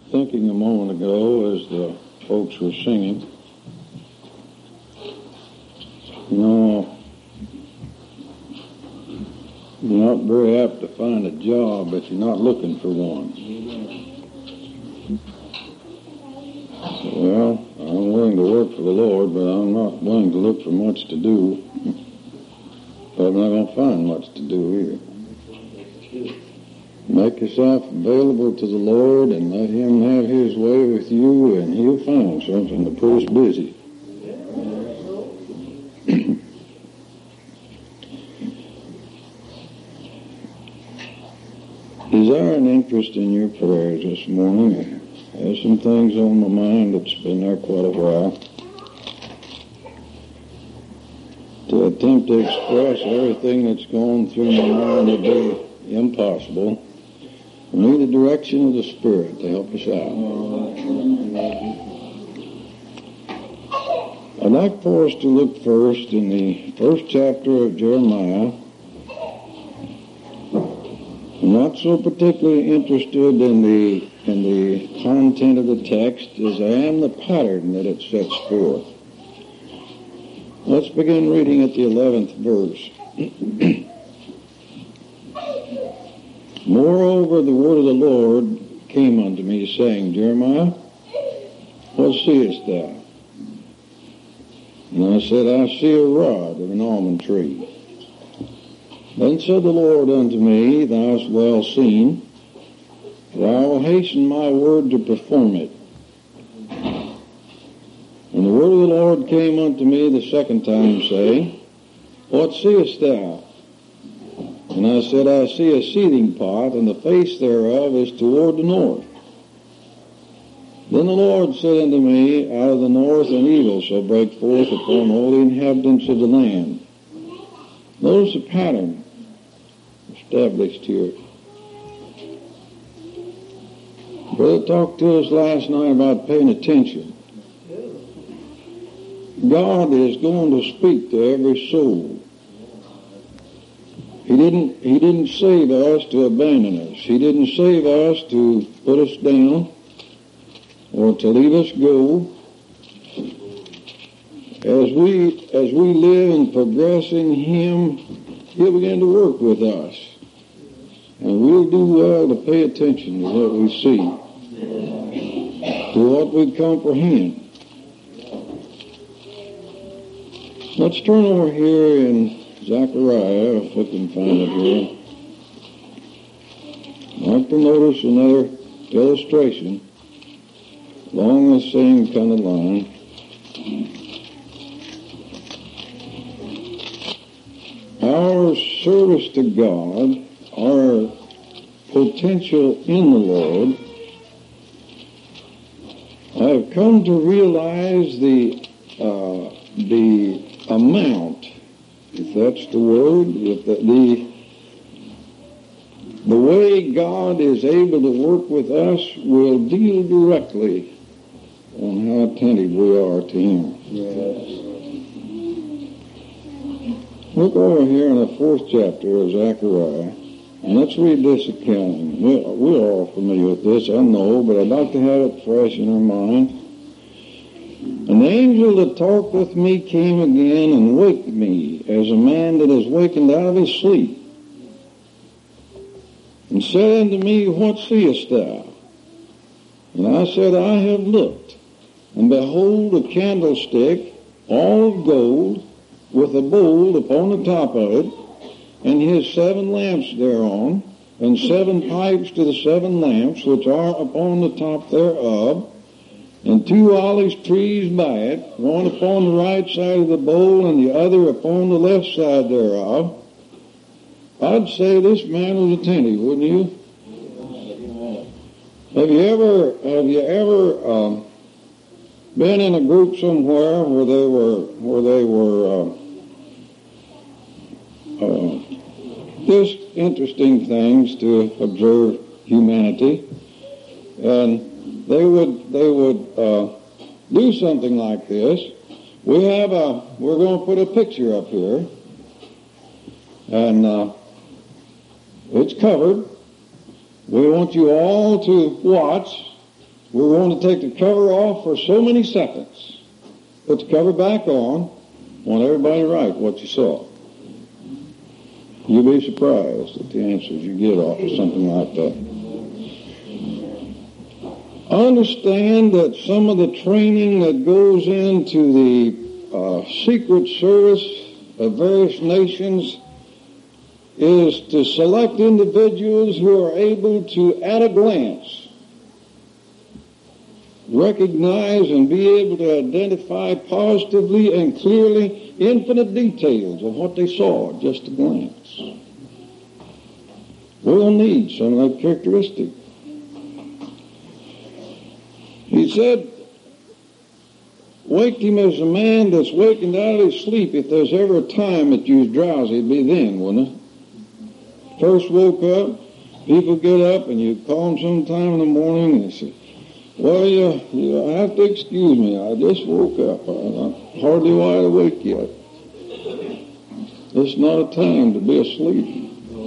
thinking a moment ago as the folks were singing, you're not very apt to find a job if you're not looking for one. Well, I'm willing to work for the Lord, but I'm not willing to look for much to do. But I'm not going to find much to do either. Make yourself available to the Lord and let Him have His way with you, and He'll find something to put us busy. Desire an interest in your prayers this morning. I have some things on my mind that's been there quite a while. To attempt to express everything that's gone through my mind would be impossible. We need the direction of the Spirit to help us out. I'd like for us to look first in the first chapter of Jeremiah. I'm not so particularly interested in the content of the text as I am the pattern that it sets forth. Let's begin reading at the 11th verse. Moreover, the word of the Lord came unto me, saying, Jeremiah, what seest thou? And I said, I see a rod of an almond tree. Then said the Lord unto me, Thou hast well seen, for I will hasten my word to perform it. And the word of the Lord came unto me the second time, saying, What seest thou? And I said, I see a seething pot, and the face thereof is toward the north. Then the Lord said unto me, Out of the north an evil shall break forth upon all the inhabitants of the land. Notice the pattern established here. Brother talked to us last night about paying attention. God is going to speak to every soul. He didn't save us to abandon us. He didn't save us to put us down or to leave us go. As we live and progress in Him, He'll begin to work with us. And we'll do well to pay attention to what we see, to what we comprehend. Let's turn over here in Zechariah, if we can find it here. I'd like to notice another illustration along the same kind of line. Our service to God, our potential in the Lord, I've come to realize the amount, if that's the word, if the way God is able to work with us will deal directly on how attentive we are to Him. Yes. Look over here in the 4th chapter of Zechariah, and let's read this account. We're all familiar with this, I know, but I'd like to have it fresh in our mind. An angel that talked with me came again and waked me as a man that is wakened out of his sleep, and said unto me, What seest thou? And I said, I have looked, and behold a candlestick, all of gold, with a bowl upon the top of it, and his 7 lamps thereon, and 7 pipes to the 7 lamps which are upon the top thereof, and 2 olive trees by it, one upon the right side of the bowl, and the other upon the left side thereof. I'd say this man was attentive, wouldn't you? Have you ever been in a group somewhere where they were just interesting things to observe humanity, and they would do something like this. We're going to put a picture up here, and it's covered. We want you all to watch we're going to take the cover off for so many seconds. Put the cover back on. Want everybody to write what you saw. You'll be surprised at the answers you get off of something like that. I understand that some of the training that goes into the Secret Service of various nations is to select individuals who are able to, at a glance, recognize and be able to identify positively and clearly infinite details of what they saw at just a glance. We'll need some of that characteristic. He said, wake him as a man that's wakened out of his sleep. If there's ever a time that you was drowsy, it'd be then, wouldn't it? First woke up, people get up and you call them sometime in the morning and they say, well, you have to excuse me. I just woke up. I'm hardly wide awake yet. It's not a time to be asleep.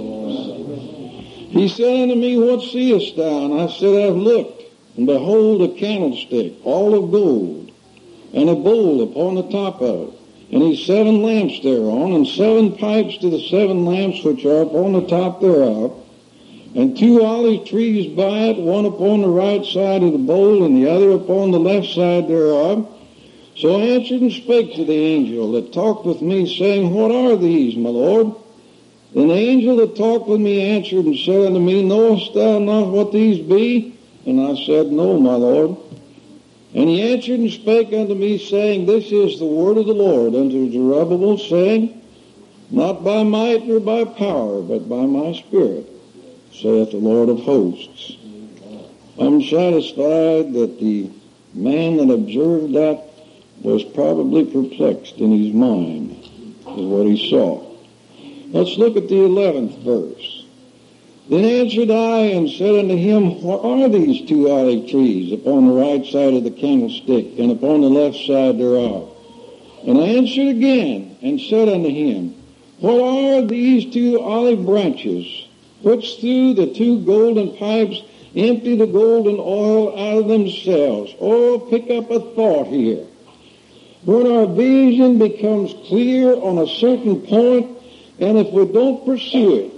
He said unto me, what seest thou? And I said, I've looked, and behold a candlestick, all of gold, and a bowl upon the top of it. And his 7 lamps thereon, and 7 pipes to the 7 lamps which are upon the top thereof, and 2 olive trees by it, one upon the right side of the bowl, and the other upon the left side thereof. So I answered and spake to the angel that talked with me, saying, what are these, my Lord? And the angel that talked with me answered and said unto me, knowest thou not what these be? And I said, no, my Lord. And he answered and spake unto me, saying, this is the word of the Lord unto Zerubbabel, saying, not by might nor by power, but by my Spirit, saith the Lord of hosts. I'm satisfied that the man that observed that was probably perplexed in his mind with what he saw. Let's look at the 11th verse. Then answered I and said unto him, what are these 2 olive trees upon the right side of the candlestick, and upon the left side thereof? And I answered again and said unto him, what are these 2 olive branches, which through the 2 golden pipes empty the golden oil out of themselves? Oh, pick up a thought here. When our vision becomes clear on a certain point, and if we don't pursue it,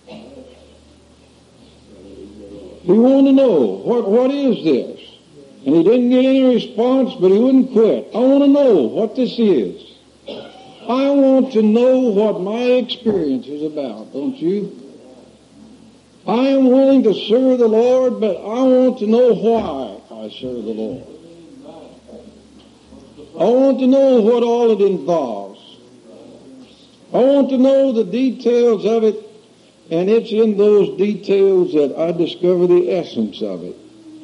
we want to know, what is this? And he didn't get any response, but he wouldn't quit. I want to know what this is. I want to know what my experience is about, don't you? I am willing to serve the Lord, but I want to know why I serve the Lord. I want to know what all it involves. I want to know the details of it, and it's in those details that I discover the essence of it.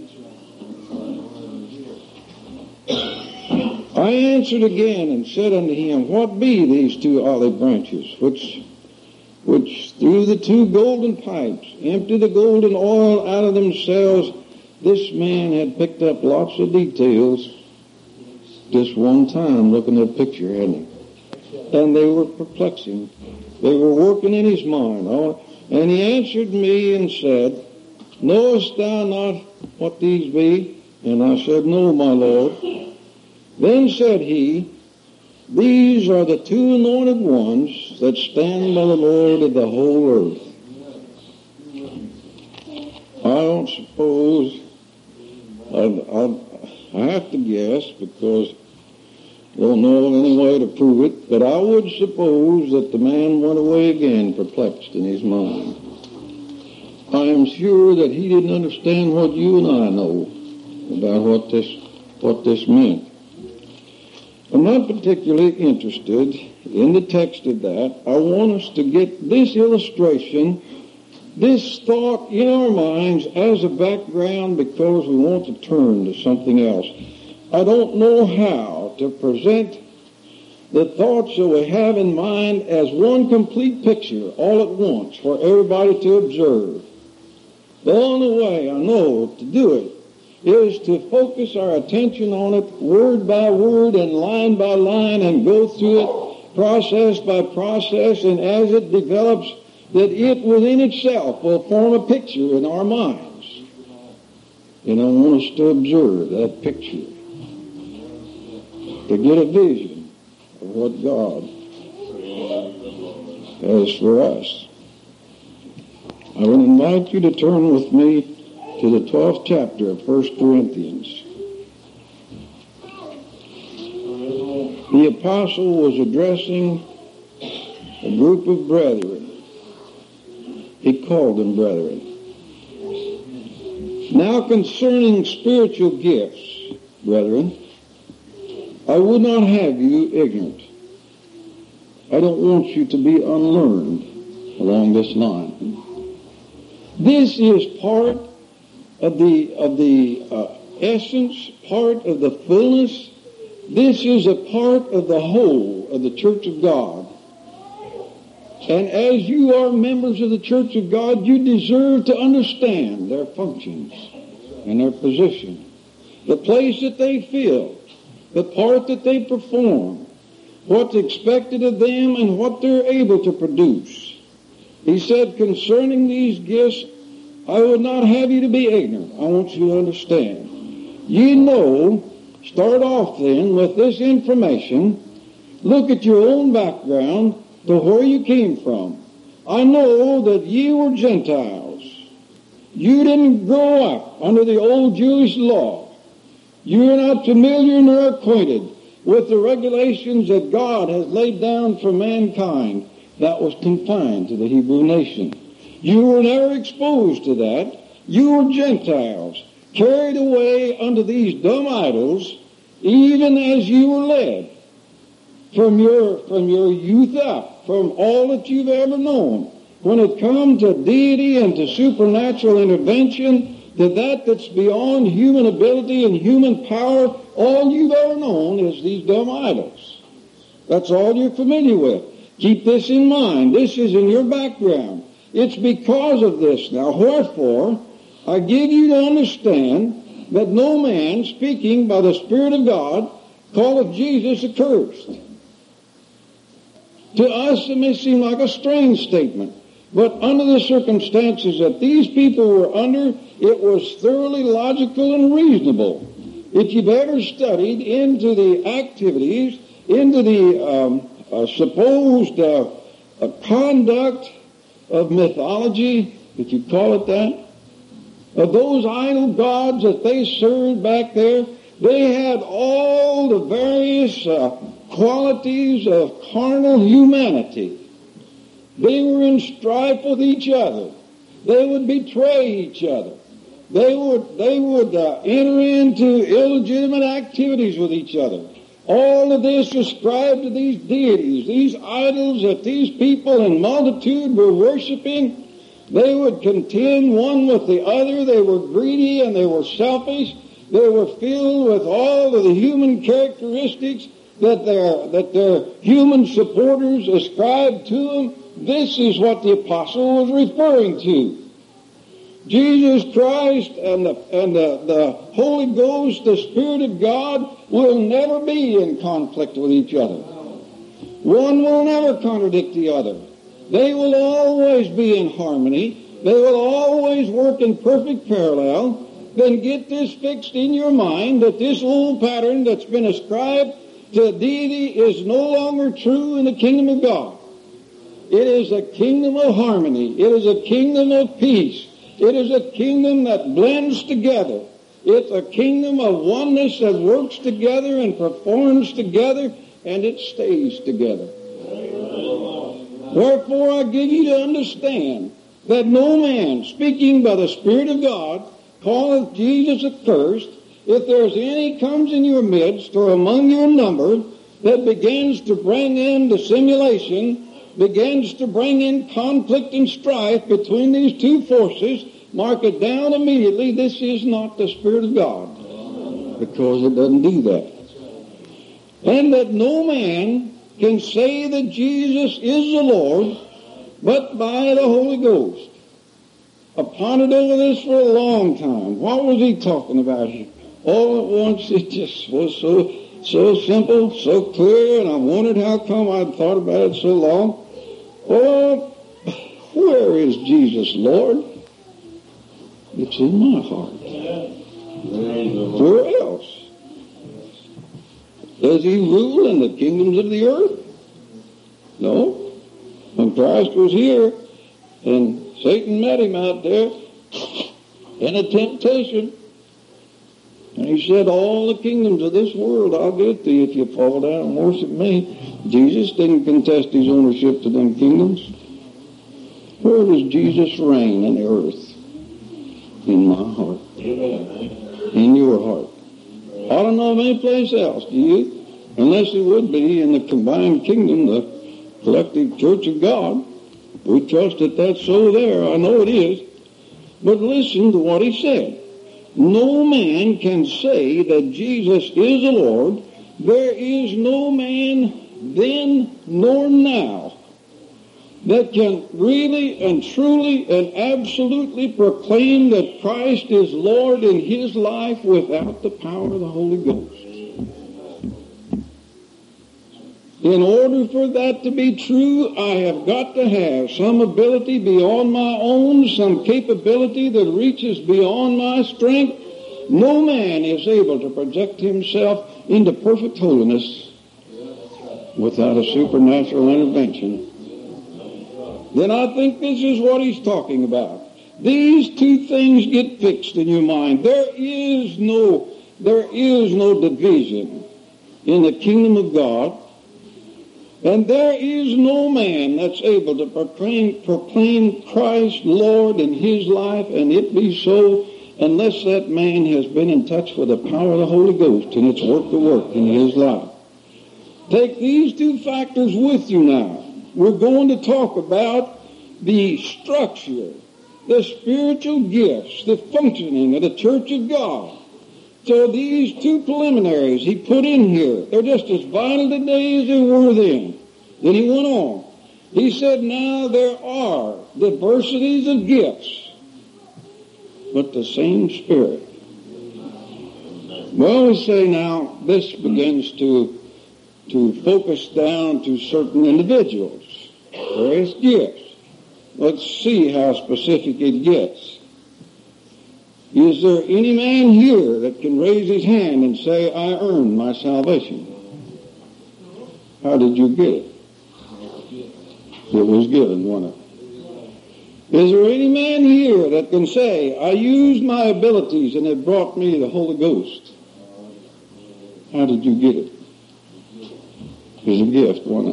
I answered again and said unto him, what be these 2 olive branches, which through the 2 golden pipes empty the golden oil out of themselves? This man had picked up lots of details just one time looking at a picture, hadn't he? And they were perplexing. They were working in his mind. And he answered me and said, knowest thou not what these be? And I said, no, my Lord. Then said he, these are the 2 anointed ones that stand by the Lord of the whole earth. I don't suppose, I have to guess because I don't know any way to prove it, but I would suppose that the man went away again perplexed in his mind. I am sure that he didn't understand what you and I know about what this meant. I'm not particularly interested in the text of that. I want us to get this illustration, this thought in our minds as a background because we want to turn to something else. I don't know how to present the thoughts that we have in mind as one complete picture all at once for everybody to observe. The only way I know to do it is to focus our attention on it word by word and line by line and go through it process by process, and as it develops, that it within itself will form a picture in our minds. And I want us to observe that picture, to get a vision of what God has for us. I would invite you to turn with me to the 12th chapter of 1 Corinthians. The apostle was addressing a group of brethren. He called them brethren. Now concerning spiritual gifts, brethren, I would not have you ignorant. I don't want you to be unlearned along this line. This is part of the essence, part of the fullness. This is a part of the whole of the Church of God. And as you are members of the Church of God, you deserve to understand their functions and their position, the place that they fill, the part that they perform, what's expected of them, and what they're able to produce. He said, concerning these gifts, I would not have you to be ignorant. I want you to understand. You know, start off then with this information. Look at your own background to where you came from. I know that ye were Gentiles. You didn't grow up under the old Jewish law. You are not familiar nor acquainted with the regulations that God has laid down for mankind that was confined to the Hebrew nation. You were never exposed to that. You were Gentiles, carried away unto these dumb idols, even as you were led from your youth up, from all that you've ever known. When it comes to deity and to supernatural intervention, to that that's beyond human ability and human power, all you've ever known is these dumb idols. That's all you're familiar with. Keep this in mind. This is in your background. It's because of this now. Wherefore, I give you to understand that no man, speaking by the Spirit of God, calleth Jesus accursed. To us it may seem like a strange statement, but under the circumstances that these people were under, it was thoroughly logical and reasonable. If you've ever studied into the activities, into the supposed conduct of mythology, if you call it that, of those idol gods that they served back there, they had all the various qualities of carnal humanity. They were in strife with each other. They would betray each other. They would enter into illegitimate activities with each other. All of this ascribed to these deities, these idols that these people in multitude were worshiping. They would contend one with the other. They were greedy and they were selfish. They were filled with all of the human characteristics that their human supporters ascribed to them. This is what the apostle was referring to. Jesus Christ and the Holy Ghost, the Spirit of God, will never be in conflict with each other. One will never contradict the other. They will always be in harmony. They will always work in perfect parallel. Then get this fixed in your mind that this old pattern that's been ascribed to deity is no longer true in the kingdom of God. It is a kingdom of harmony. It is a kingdom of peace. It is a kingdom that blends together. It's a kingdom of oneness that works together and performs together, and it stays together. Wherefore I give you to understand that no man, speaking by the Spirit of God, calleth Jesus accursed. If there's any comes in your midst or among your number that begins to bring in dissimulation, begins to bring in conflict and strife between these two forces, mark it down immediately. This is not the Spirit of God, because it doesn't do that. And that no man can say that Jesus is the Lord but by the Holy Ghost. I pondered over this for a long time. What was he talking about here? All at once it just was so simple, so clear, and I wondered how come I'd thought about it so long. Oh, where is Jesus, Lord? It's in my heart. Does he rule in the kingdoms of the earth? No. When Christ was here and Satan met him out there in a temptation, and he said, all the kingdoms of this world I'll give to you if you fall down and worship me. Jesus didn't contest his ownership to them kingdoms. Where does Jesus reign in the earth? In my heart. In your heart. I don't know of any place else, do you? Unless it would be in the combined kingdom, the collective church of God. We trust that that's so there. I know it is. But listen to what he said. No man can say that Jesus is the Lord. There is no man then nor now that can really and truly and absolutely proclaim that Christ is Lord in his life without the power of the Holy Ghost. In order for that to be true, I have got to have some ability beyond my own, some capability that reaches beyond my strength. No man is able to project himself into perfect holiness without a supernatural intervention. Then I think this is what he's talking about. These two things get fixed in your mind. There is no division in the kingdom of God. And there is no man that's able to proclaim Christ Lord in his life, and it be so, unless that man has been in touch with the power of the Holy Ghost and its work in his life. Take these two factors with you now. We're going to talk about the structure, the spiritual gifts, the functioning of the church of God. So these two preliminaries he put in here, they're just as vital today as they were then. Then he went on. He said, now there are diversities of gifts, but the same Spirit. Well, we say now, this begins to focus down to certain individuals, various gifts. Let's see how specific it gets. Is there any man here that can raise his hand and say, I earned my salvation? How did you get it? It was given, wasn't it? Is there any man here that can say, I used my abilities and it brought me the Holy Ghost? How did you get it? It was a gift, wasn't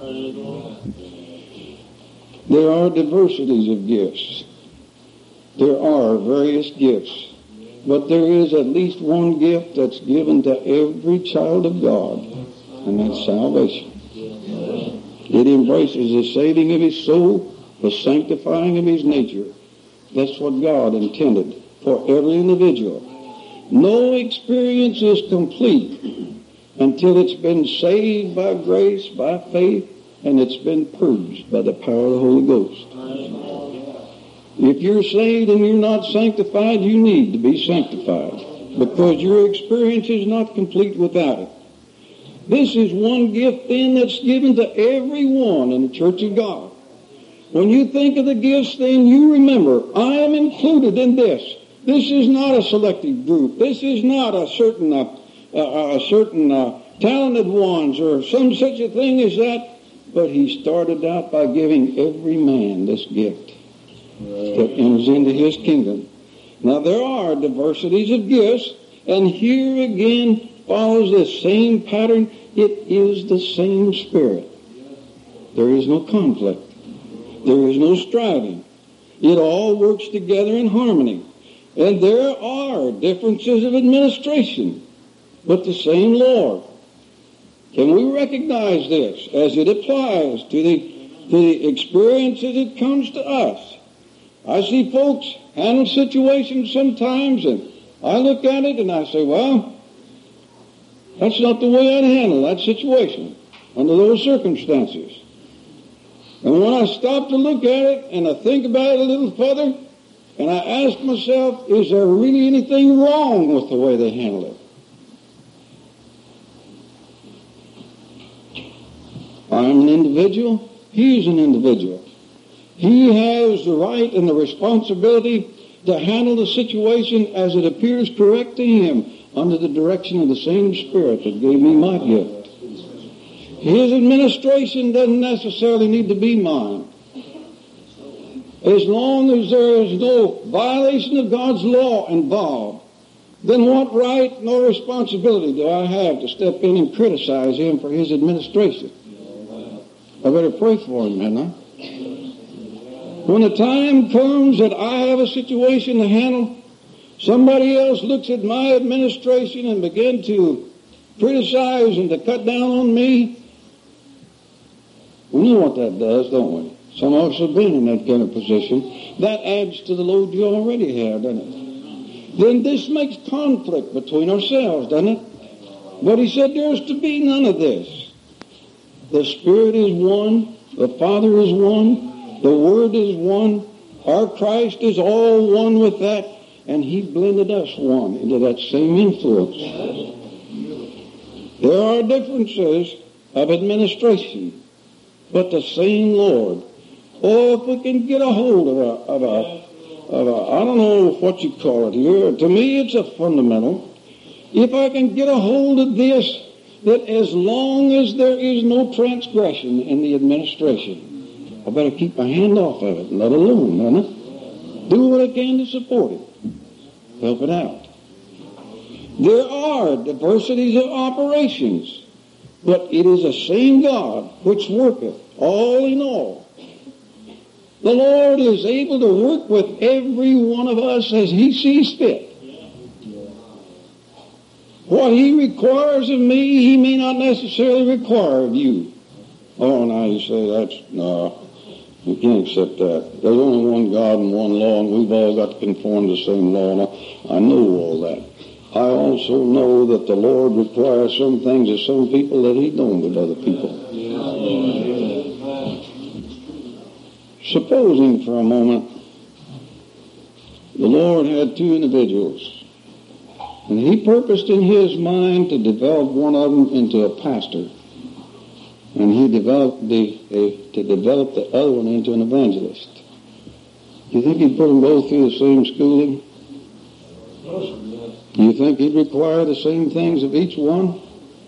it? There are diversities of gifts. There are various gifts, but there is at least one gift that's given to every child of God, and that's salvation. It embraces the saving of his soul, the sanctifying of his nature. That's what God intended for every individual. No experience is complete until it's been saved by grace, by faith, and it's been purged by the power of the Holy Ghost. If you're saved and you're not sanctified, you need to be sanctified, because your experience is not complete without it. This is one gift then that's given to everyone in the church of God. When you think of the gifts, then you remember, I am included in this. This is not a selective group. This is not a certain talented ones or some such a thing as that. But he started out by giving every man this gift that enters into his kingdom. Now there are diversities of gifts, and here again follows the same pattern. It is the same Spirit. There is no conflict. There is no striving. It all works together in harmony. And there are differences of administration, but the same Lord. Can we recognize this as it applies to the experience as it comes to us? I see folks handle situations sometimes, and I look at it and I say, well, that's not the way I'd handle that situation under those circumstances. And when I stop to look at it and I think about it a little further, and I ask myself, is there really anything wrong with the way they handle it? I'm an individual. He's an individual. He has the right and the responsibility to handle the situation as it appears correct to him. under the direction of the same Spirit that gave me my gift. His administration doesn't necessarily need to be mine. As long as there is no violation of God's law involved, then what right nor responsibility do I have to step in and criticize him for his administration? I better pray for him, hadn't I? When the time comes that I have a situation to handle, somebody else looks at my administration and begins to criticize and to cut down on me. We know what that does, don't we? Some of us have been in that kind of position. That adds to the load you already have, doesn't it? Then this makes conflict between ourselves, doesn't it? But he said there's to be none of this. The Spirit is one. The Father is one. The Word is one. Our Christ is all one with that. And he blended us one into that same influence. There are differences of administration, but the same Lord. Oh, if we can get a hold of a I don't know what you call it here. To me, it's a fundamental. If I can get a hold of this, that as long as there is no transgression in the administration, I better keep my hand off of it and let it alone, doesn't do what I can to support it. Help it out. There are diversities of operations, but it is the same God which worketh all in all. The Lord is able to work with every one of us as he sees fit. What he requires of me, he may not necessarily require of you. Oh, now you say no, you can't accept that. There's only one God and one law, and we've all got to conform to the same law. Now, I know all that. I also know that the Lord requires some things of some people that he don't with other people. Supposing for a moment the Lord had two individuals, and he purposed in his mind to develop one of them into a pastor, and he developed to develop the other one into an evangelist. Do you think he'd put them both through the same schooling? Do you think he'd require the same things of each one?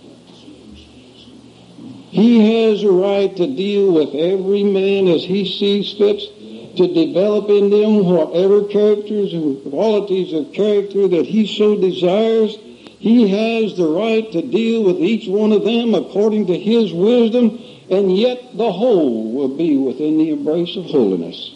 He has a right to deal with every man as he sees fit, to develop in them whatever characters and qualities of character that he so desires. He has the right to deal with each one of them according to his wisdom, and yet the whole will be within the embrace of holiness.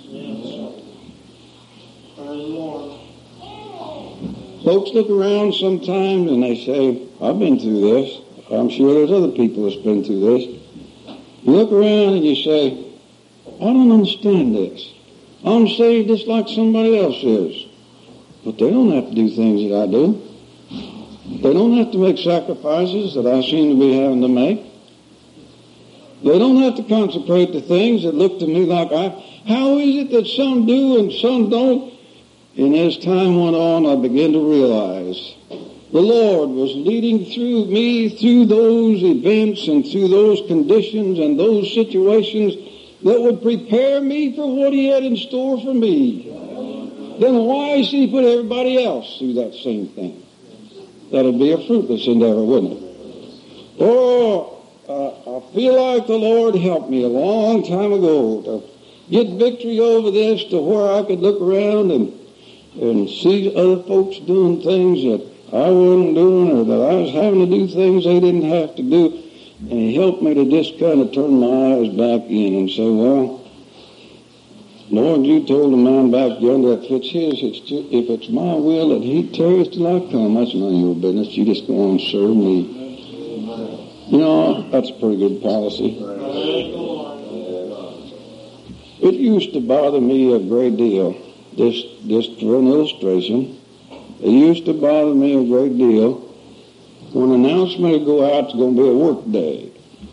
Folks look around sometimes and they say, I've been through this. I'm sure there's other people that's been through this. You look around and you say, I don't understand this. I'm saved just like somebody else is. But they don't have to do things that I do. They don't have to make sacrifices that I seem to be having to make. They don't have to consecrate the things that look to me like how is it that some do and some don't? And as time went on, I began to realize the Lord was leading through me through those events and through those conditions and those situations that would prepare me for what he had in store for me. Then why should he put everybody else through that same thing? That'd be a fruitless endeavor, wouldn't it? I feel like the Lord helped me a long time ago to get victory over this, to where I could look around and see other folks doing things that I wasn't doing, or that I was having to do things they didn't have to do. And he helped me to just kind of turn my eyes back in and say, well, Lord, you told the man back yonder if it's his, if it's my will that he tarries till I come, that's none of your business. You just go on and serve me. You know, that's a pretty good policy. It used to bother me a great deal, just for an illustration. It used to bother me a great deal when an announcement would go out, it's going to be a work day.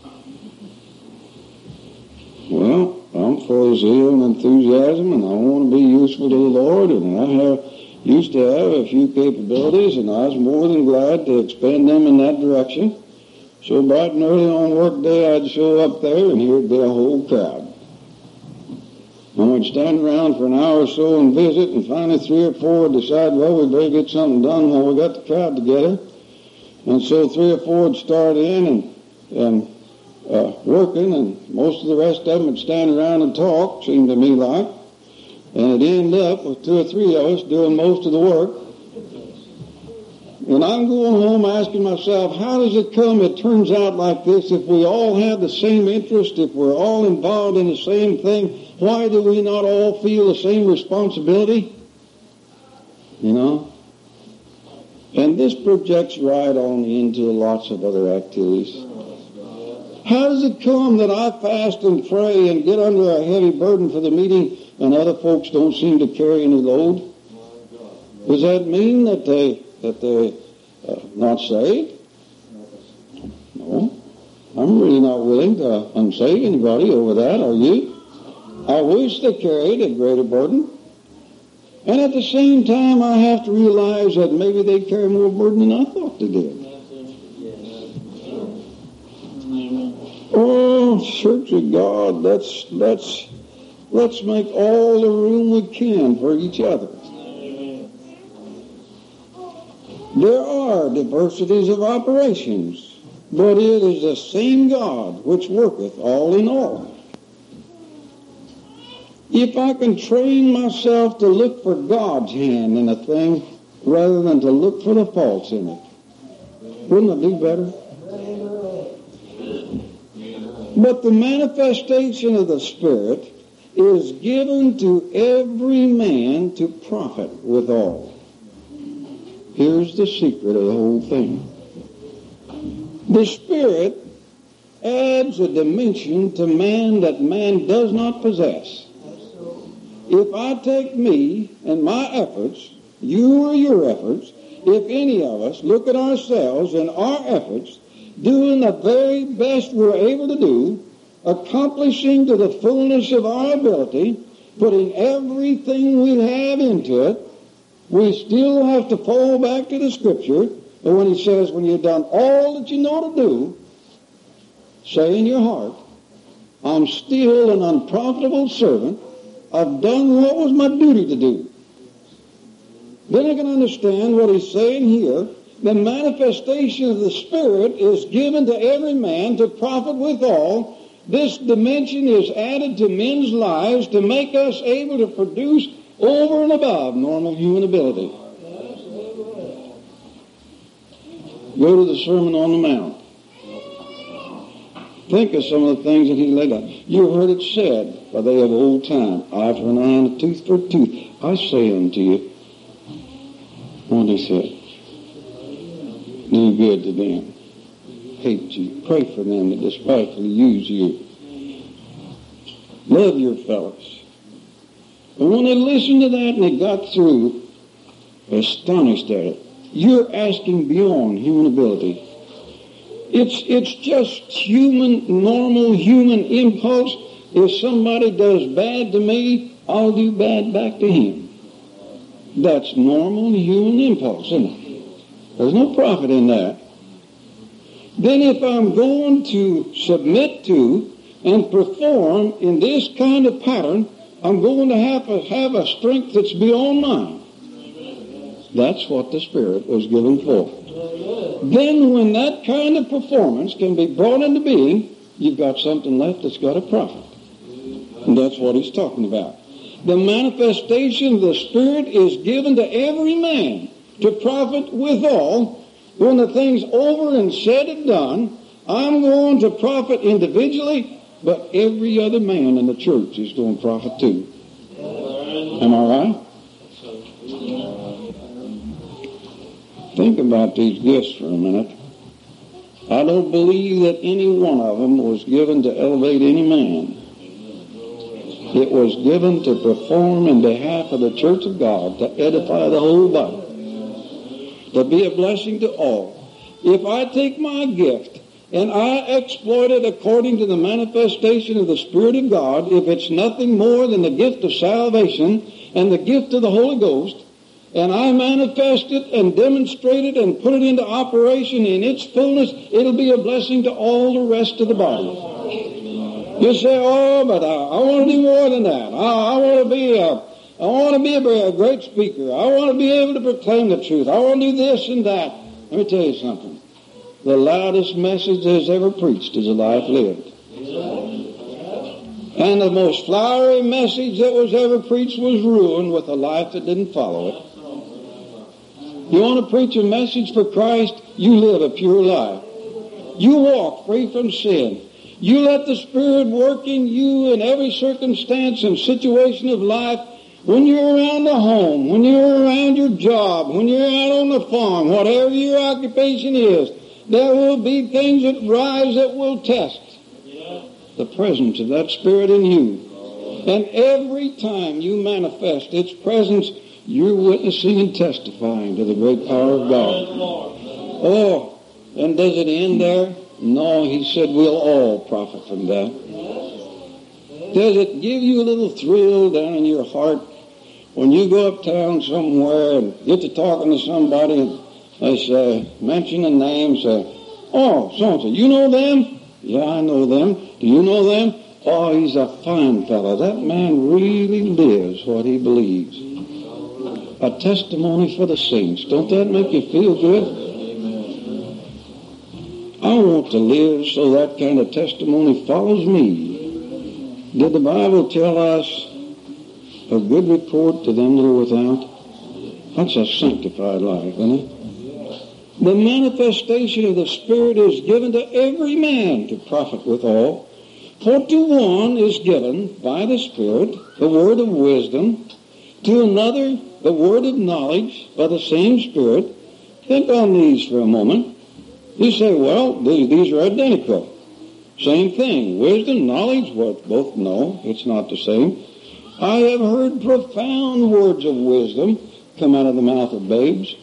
Well, I'm full of zeal and enthusiasm, and I want to be useful to the Lord, and I used to have a few capabilities, and I was more than glad to expend them in that direction. So bright and early on work day, I'd show up there, and here'd be a whole crowd. And we'd stand around for an hour or so and visit, and finally 3 or 4 would decide, well, we better get something done while we got the crowd together. And so 3 or 4 would start in and working, and most of the rest of them would stand around and talk, seemed to me like. And it'd end up with 2 or 3 of us doing most of the work. And I'm going home asking myself, how does it come it turns out like this? If we all have the same interest, if we're all involved in the same thing, why do we not all feel the same responsibility? You know? And this projects right on into lots of other activities. How does it come that I fast and pray and get under a heavy burden for the meeting and other folks don't seem to carry any load? Does that mean that they're not saved? No. I'm really not willing to unsave anybody over that, are you? I wish they carried a greater burden. And at the same time, I have to realize that maybe they carry more burden than I thought they did. Oh, Church of God, let's make all the room we can for each other. There are diversities of operations, but it is the same God which worketh all in all. If I can train myself to look for God's hand in a thing rather than to look for the faults in it, wouldn't I do better? But the manifestation of the Spirit is given to every man to profit withal. Here's the secret of the whole thing. The Spirit adds a dimension to man that man does not possess. If I take me and my efforts, you or your efforts, if any of us look at ourselves and our efforts, doing the very best we're able to do, accomplishing to the fullness of our ability, putting everything we have into it, we still have to fall back to the Scripture. And when he says, when you've done all that you know to do, say in your heart, I'm still an unprofitable servant. I've done what was my duty to do. Then I can understand what he's saying here. The manifestation of the Spirit is given to every man to profit withal. This dimension is added to men's lives to make us able to produce over and above normal human ability. Go to the Sermon on the Mount. Think of some of the things that he laid out. You've heard it said by they of old time, eye for an eye and a tooth for a tooth. I say unto you, what did he say? Do good to them. Hate you. Pray for them that despitefully use you. Love your fellows. But when they listened to that and they got through, they're astonished at it. You're asking beyond human ability. It's just normal human impulse. If somebody does bad to me, I'll do bad back to him. That's normal human impulse, isn't it? There's no profit in that. Then if I'm going to submit to and perform in this kind of pattern, I'm going to have a strength that's beyond mine. That's what the Spirit was given for. Then when that kind of performance can be brought into being, you've got something left that's got a profit. And that's what he's talking about. The manifestation of the Spirit is given to every man to profit withal. When the thing's over and said and done, I'm going to profit individually, but every other man in the church is going to profit too. Am I right? Think about these gifts for a minute. I don't believe that any one of them was given to elevate any man. It was given to perform in behalf of the church of God, to edify the whole body, to be a blessing to all. If I take my gift and I exploit it according to the manifestation of the Spirit of God, if it's nothing more than the gift of salvation and the gift of the Holy Ghost, and I manifest it and demonstrate it and put it into operation in its fullness, it'll be a blessing to all the rest of the body. You say, oh, but I want to do more than that. I want to be a great speaker. I want to be able to proclaim the truth. I want to do this and that. Let me tell you something. The loudest message that's ever preached is a life lived. And the most flowery message that was ever preached was ruined with a life that didn't follow it. You want to preach a message for Christ? You live a pure life. You walk free from sin. You let the Spirit work in you in every circumstance and situation of life. When you're around the home, when you're around your job, when you're out on the farm, whatever your occupation is, there will be things that rise that will test the presence of that Spirit in you. And every time you manifest its presence, you're witnessing and testifying to the great power of God. Oh, and does it end there? No, he said we'll all profit from that. Does it give you a little thrill down in your heart when you go uptown somewhere and get to talking to somebody and they say, mention a name, say, oh, so-and-so, you know them? Yeah, I know them. Do you know them? Oh, he's a fine fellow. That man really lives what he believes. A testimony for the saints. Don't that make you feel good? I want to live so that kind of testimony follows me. Did the Bible tell us a good report to them that are without? That's a sanctified life, isn't it? The manifestation of the Spirit is given to every man to profit withal. For to one is given by the Spirit the word of wisdom, to another the word of knowledge by the same Spirit. Think on these for a moment. You say, well, these are identical. Same thing. Wisdom, knowledge, what both know. It's not the same. I have heard profound words of wisdom come out of the mouth of babes.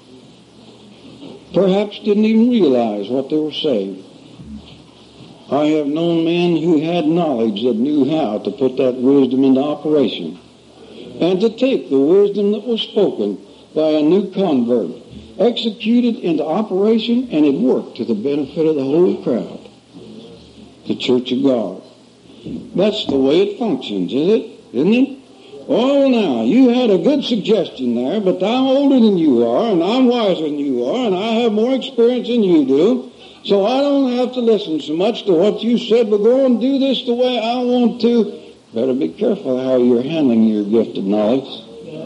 Perhaps didn't even realize what they were saying. I have known men who had knowledge that knew how to put that wisdom into operation and to take the wisdom that was spoken by a new convert, execute it into operation, and it worked to the benefit of the whole crowd, the Church of God. That's the way it functions, isn't it? Oh, now, you had a good suggestion there, but I'm older than you are, and I'm wiser than you are, and I have more experience than you do, so I don't have to listen so much to what you said, but go and do this the way I want to. Better be careful how you're handling your gifted knowledge.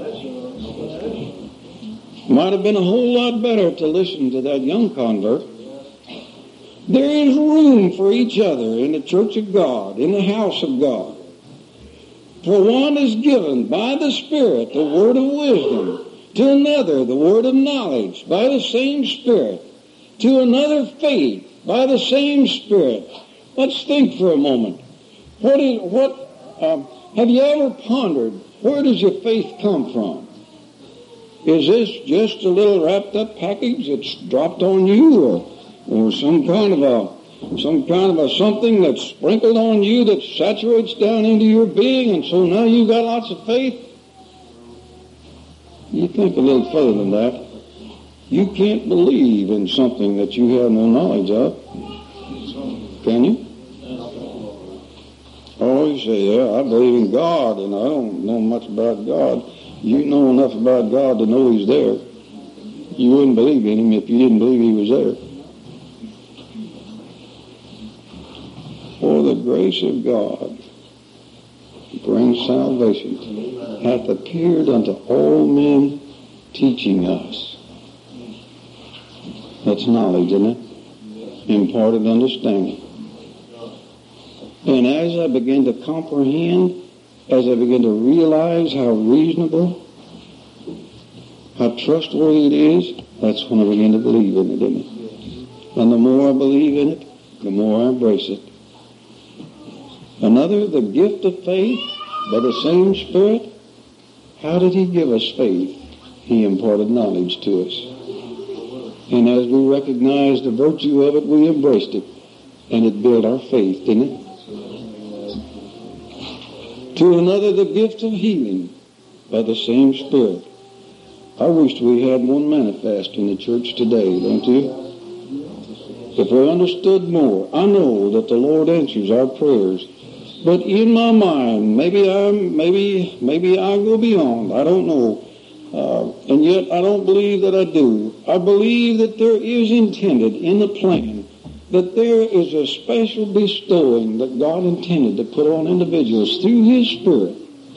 Might have been a whole lot better to listen to that young convert. There is room for each other in the Church of God, in the house of God. For one is given by the Spirit the word of wisdom, to another the word of knowledge by the same Spirit, to another faith by the same Spirit. Let's think for a moment. Have you ever pondered, where does your faith come from? Is this just a little wrapped up package that's dropped on you, or some kind of a something that's sprinkled on you that saturates down into your being, and so now you've got lots of faith? You think a little further than that. You can't believe in something that you have no knowledge of. Can you? Oh, you say, yeah, I believe in God, and I don't know much about God. You know enough about God to know He's there. You wouldn't believe in Him if you didn't believe He was there. For the grace of God brings salvation, hath appeared unto all men, teaching us. That's knowledge, isn't it? Imparted understanding. And as I begin to comprehend, as I begin to realize how reasonable, how trustworthy it is, that's when I begin to believe in it, isn't it? And the more I believe in it, the more I embrace it. Another, the gift of faith by the same Spirit. How did He give us faith? He imparted knowledge to us. And as we recognized the virtue of it, we embraced it. And it built our faith, didn't it? To another, the gift of healing by the same Spirit. I wish we had one manifest in the church today, don't you? if we understood more. I know that the Lord answers our prayers. But in my mind, maybe I go beyond. I don't know. And yet I don't believe that I do. I believe that there is intended in the plan that there is a special bestowing that God intended to put on individuals through His Spirit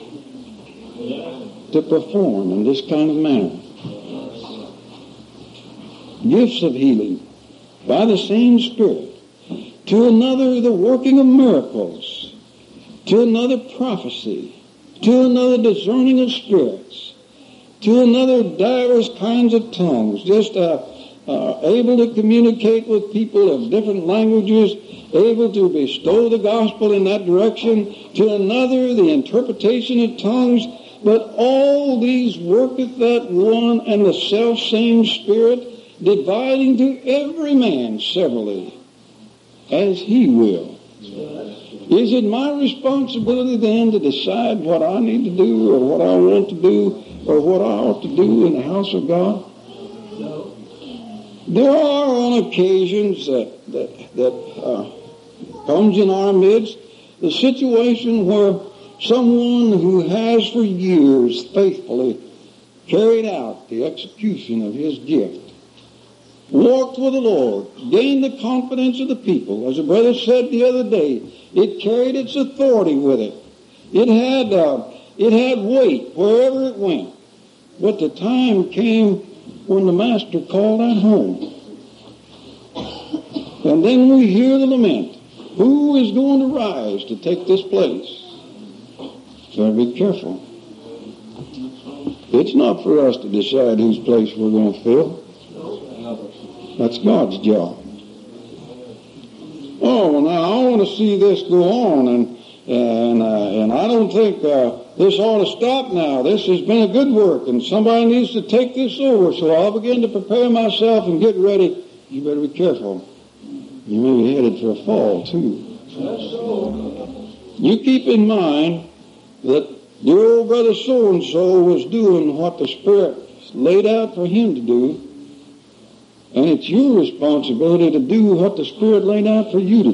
to perform in this kind of manner. Gifts of healing by the same Spirit. To another, the working of miracles. To another, prophecy. To another, discerning of spirits. To another, divers kinds of tongues. Just able to communicate with people of different languages, able to bestow the gospel in that direction. To another, the interpretation of tongues. But all these worketh that one and the self-same Spirit, dividing to every man severally, as He will. Is it my responsibility then to decide what I need to do or what I want to do or what I ought to do in the house of God? No. There are on occasions that comes in our midst the situation where someone who has for years faithfully carried out the execution of his gift, walked with the Lord, gained the confidence of the people. As a brother said the other day, it carried its authority with it. It had weight wherever it went. But the time came when the master called at home. And then we hear the lament. Who is going to rise to take this place? So be careful. It's not for us to decide whose place we're going to fill. That's God's job. Oh, well, now I want to see this go on, and I don't think this ought to stop now. This has been a good work, and somebody needs to take this over. So I'll begin to prepare myself and get ready. You better be careful. You may be headed for a fall too. You keep in mind that dear old brother so-and-so was doing what the Spirit laid out for him to do. And it's your responsibility to do what the Spirit laid out for you to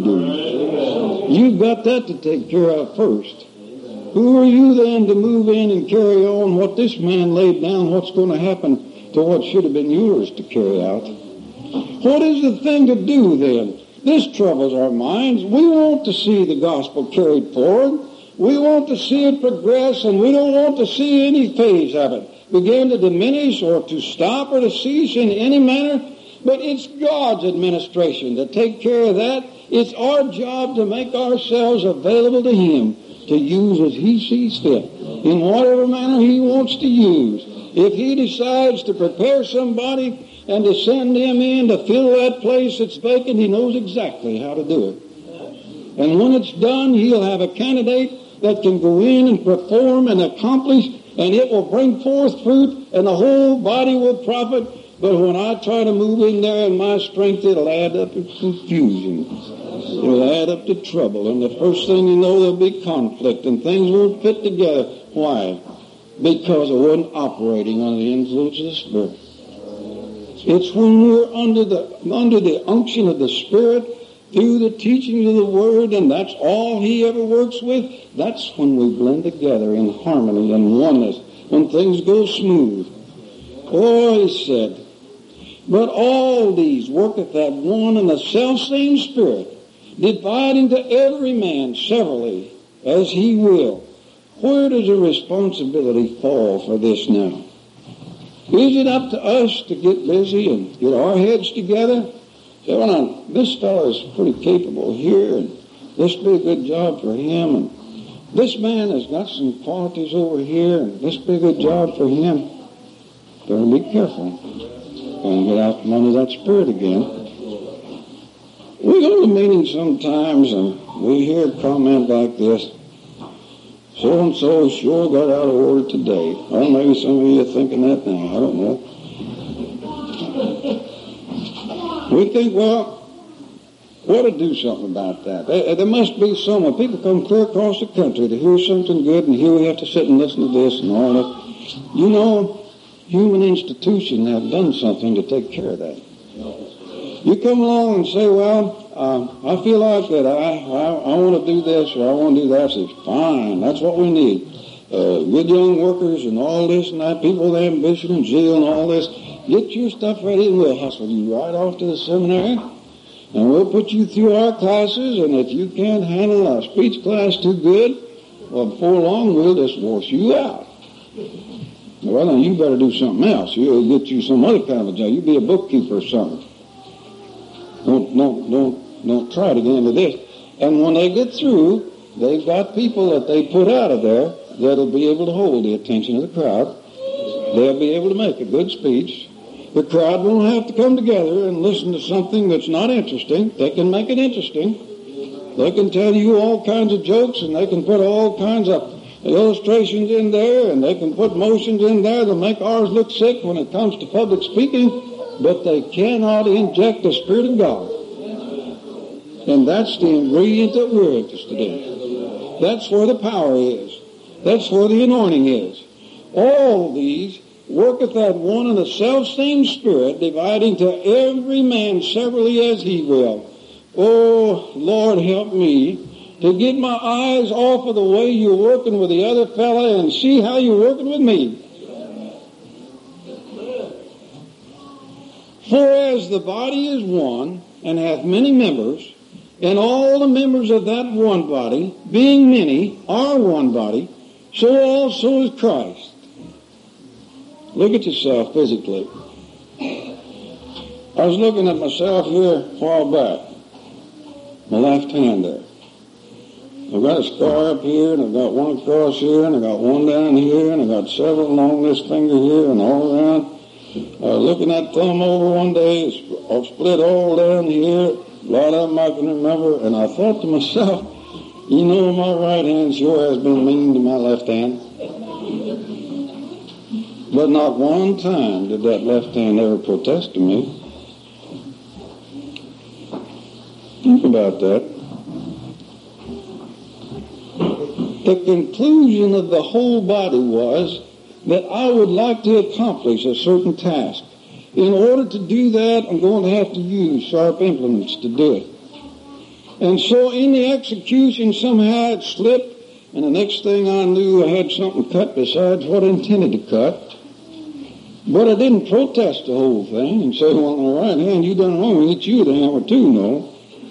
do. You've got that to take care of first. Who are you then to move in and carry on what this man laid down, what's going to happen to what should have been yours to carry out? What is the thing to do then? This troubles our minds. We want to see the gospel carried forward. We want to see it progress, and we don't want to see any phase of it begin to diminish or to stop or to cease in any manner. But it's God's administration to take care of that. It's our job to make ourselves available to Him to use as He sees fit, in whatever manner He wants to use. If He decides to prepare somebody and to send them in to fill that place that's vacant, He knows exactly how to do it. And when it's done, He'll have a candidate that can go in and perform and accomplish, and it will bring forth fruit, and the whole body will profit. But when I try to move in there in my strength, it'll add up to confusion. It'll add up to trouble. And the first thing you know, there'll be conflict, and things won't fit together. Why? Because I wasn't operating under the influence of the Spirit. It's when we're under the unction of the Spirit, through the teachings of the Word, and that's all He ever works with, that's when we blend together in harmony and oneness, when things go smooth. Oh, He said, but all these worketh that one and the selfsame Spirit, dividing to every man severally as He will. Where does the responsibility fall for this now? Is it up to us to get busy and get our heads together? Say, well, now, this fellow's pretty capable here, and this will be a good job for him, and this man has got some qualities over here, and this will be a good job for him. Better be careful and get out from under that Spirit again. We go to meetings sometimes, and we hear a comment like this: so-and-so sure got out of order today. Or maybe some of you are thinking that now. I don't know. We think, well, we ought to do something about that. There must be someone. People come clear across the country to hear something good, and here we have to sit and listen to this and all that. You know, human institutions have done something to take care of that. You come along and say, well, I feel like that I want to do this or I want to do that. I say, fine, that's what we need. Good young workers and all this and that, people with ambition and zeal and all this. Get your stuff ready and we'll hustle you right off to the seminary. And we'll put you through our classes, and if you can't handle a speech class too good, well, before long, we'll just wash you out. Well, then you better do something else. You'll get you some other kind of a job. You be a bookkeeper or something. Don't try to get into this. And when they get through, they've got people that they put out of there that'll be able to hold the attention of the crowd. They'll be able to make a good speech. The crowd won't have to come together and listen to something that's not interesting. They can make it interesting. They can tell you all kinds of jokes, and they can put all kinds of illustrations in there, and they can put motions in there that make ours look sick when it comes to public speaking, but they cannot inject the Spirit of God. And that's the ingredient that we're interested in. That's where the power is. That's where the anointing is. All these worketh that one and the self-same Spirit, dividing to every man severally as he will. Oh, Lord, help me to get my eyes off of the way you're working with the other fella and see how you're working with me. For as the body is one, and hath many members, and all the members of that one body, being many, are one body, so also is Christ. Look at yourself physically. I was looking at myself here a while back. My left hand there. I've got a scar up here, and I've got one across here, and I've got one down here, and I've got several along this finger here and all around. I was looking at thumb over one day. It's split all down here. A lot of them I can remember. And I thought to myself, you know, my right hand sure has been mean to my left hand. But not one time did that left hand ever protest to me. Think about that. The conclusion of the whole body was that I would like to accomplish a certain task. In order to do that, I'm going to have to use sharp implements to do it. And so in the execution, somehow it slipped, and the next thing I knew, I had something cut besides what I intended to cut. But I didn't protest the whole thing and say, well, on the right hand, you done wrong, it's you the hammer too, no.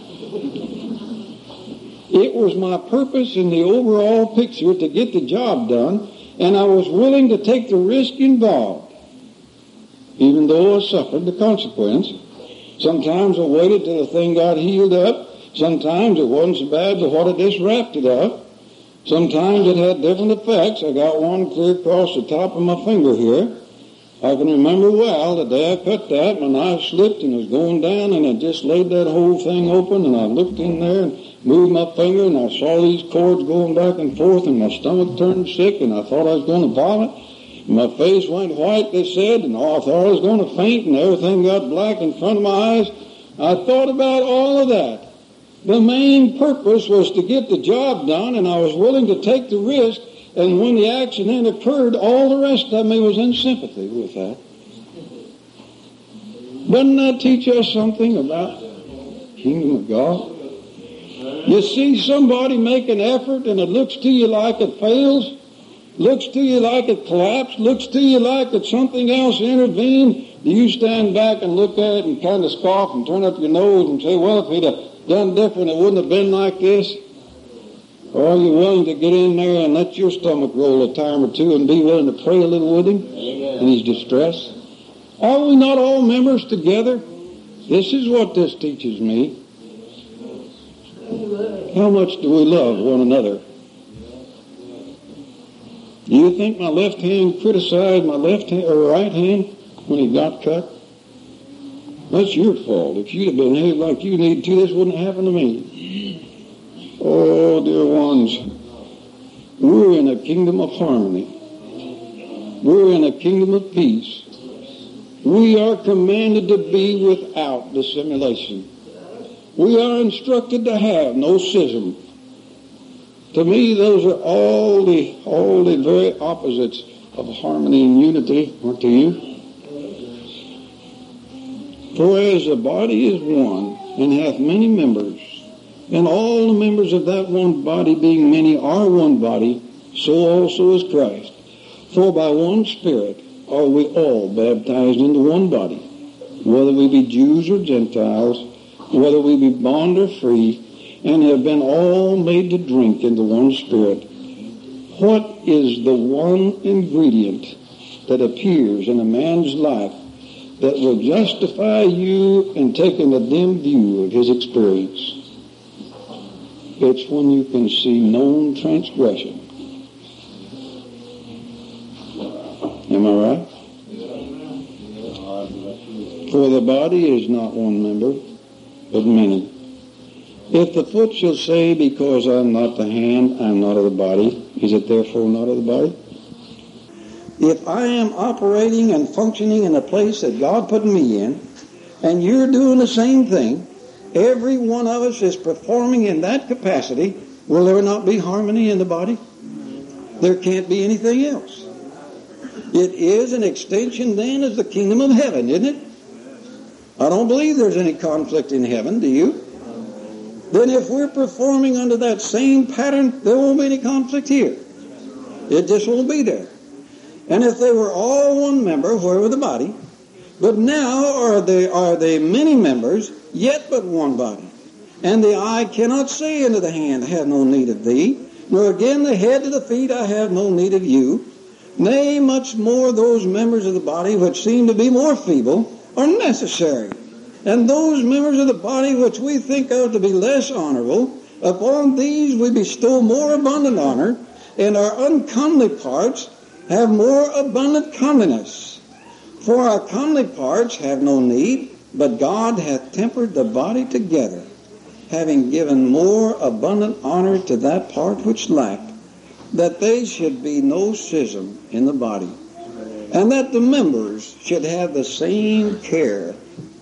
It was my purpose in the overall picture to get the job done, and I was willing to take the risk involved, even though I suffered the consequence. Sometimes I waited till the thing got healed up. Sometimes it wasn't so bad but what I just wrapped it up. Sometimes it had different effects. I got one clear across the top of my finger here. I can remember well the day I cut that, my knife slipped and was going down, and I just laid that whole thing open, and I looked in there and moved my finger, and I saw these cords going back and forth, and my stomach turned sick, and I thought I was going to vomit. My face went white, they said, and I thought I was going to faint, and everything got black in front of my eyes. I thought about all of that. The main purpose was to get the job done, and I was willing to take the risk. And when the accident occurred, all the rest of me was in sympathy with that. Doesn't that teach us something about the kingdom of God? You see somebody make an effort and it looks to you like it fails, looks to you like it collapsed, looks to you like that something else intervened. Do you stand back and look at it and kind of scoff and turn up your nose and say, well, if he'd have done different, it wouldn't have been like this? Or are you willing to get in there and let your stomach roll a time or two and be willing to pray a little with him in his distress? Are we not all members together? This is what this teaches me. How much do we love one another? Do you think my left hand criticized my left hand or right hand when he got cut? That's your fault. If you'd have behaved like you need to, this wouldn't happen to me. Oh, dear ones, we're in a kingdom of harmony. We're in a kingdom of peace. We are commanded to be without dissimulation. We are instructed to have no schism. To me, those are all the very opposites of harmony and unity, or to you? For as the body is one, and hath many members, and all the members of that one body being many are one body, so also is Christ. For by one Spirit are we all baptized into one body, whether we be Jews or Gentiles, whether we be bond or free, and have been all made to drink into one Spirit. What is the one ingredient that appears in a man's life that will justify you in taking a dim view of his experience? It's when you can see known transgression. Am I right? For the body is not one member, but many. If the foot shall say, because I am not the hand, I am not of the body, is it therefore not of the body? If I am operating and functioning in a place that God put me in, and you're doing the same thing, every one of us is performing in that capacity, will there not be harmony in the body? There can't be anything else. It is an extension then of the kingdom of heaven, isn't it? I don't believe there's any conflict in heaven, do you? Then if we're performing under that same pattern, there won't be any conflict here. It just won't be there. And if they were all one member, where were the body? But now are they many members, yet but one body. And the eye cannot say unto the hand, I have no need of thee, nor again the head to the feet, I have no need of you. Nay, much more those members of the body which seem to be more feeble are necessary. And those members of the body which we think of to be less honorable, upon these we bestow more abundant honor, and our uncomely parts have more abundant comeliness. For our comely parts have no need, but God hath tempered the body together, having given more abundant honor to that part which lacked, that there should be no schism in the body, and that the members should have the same care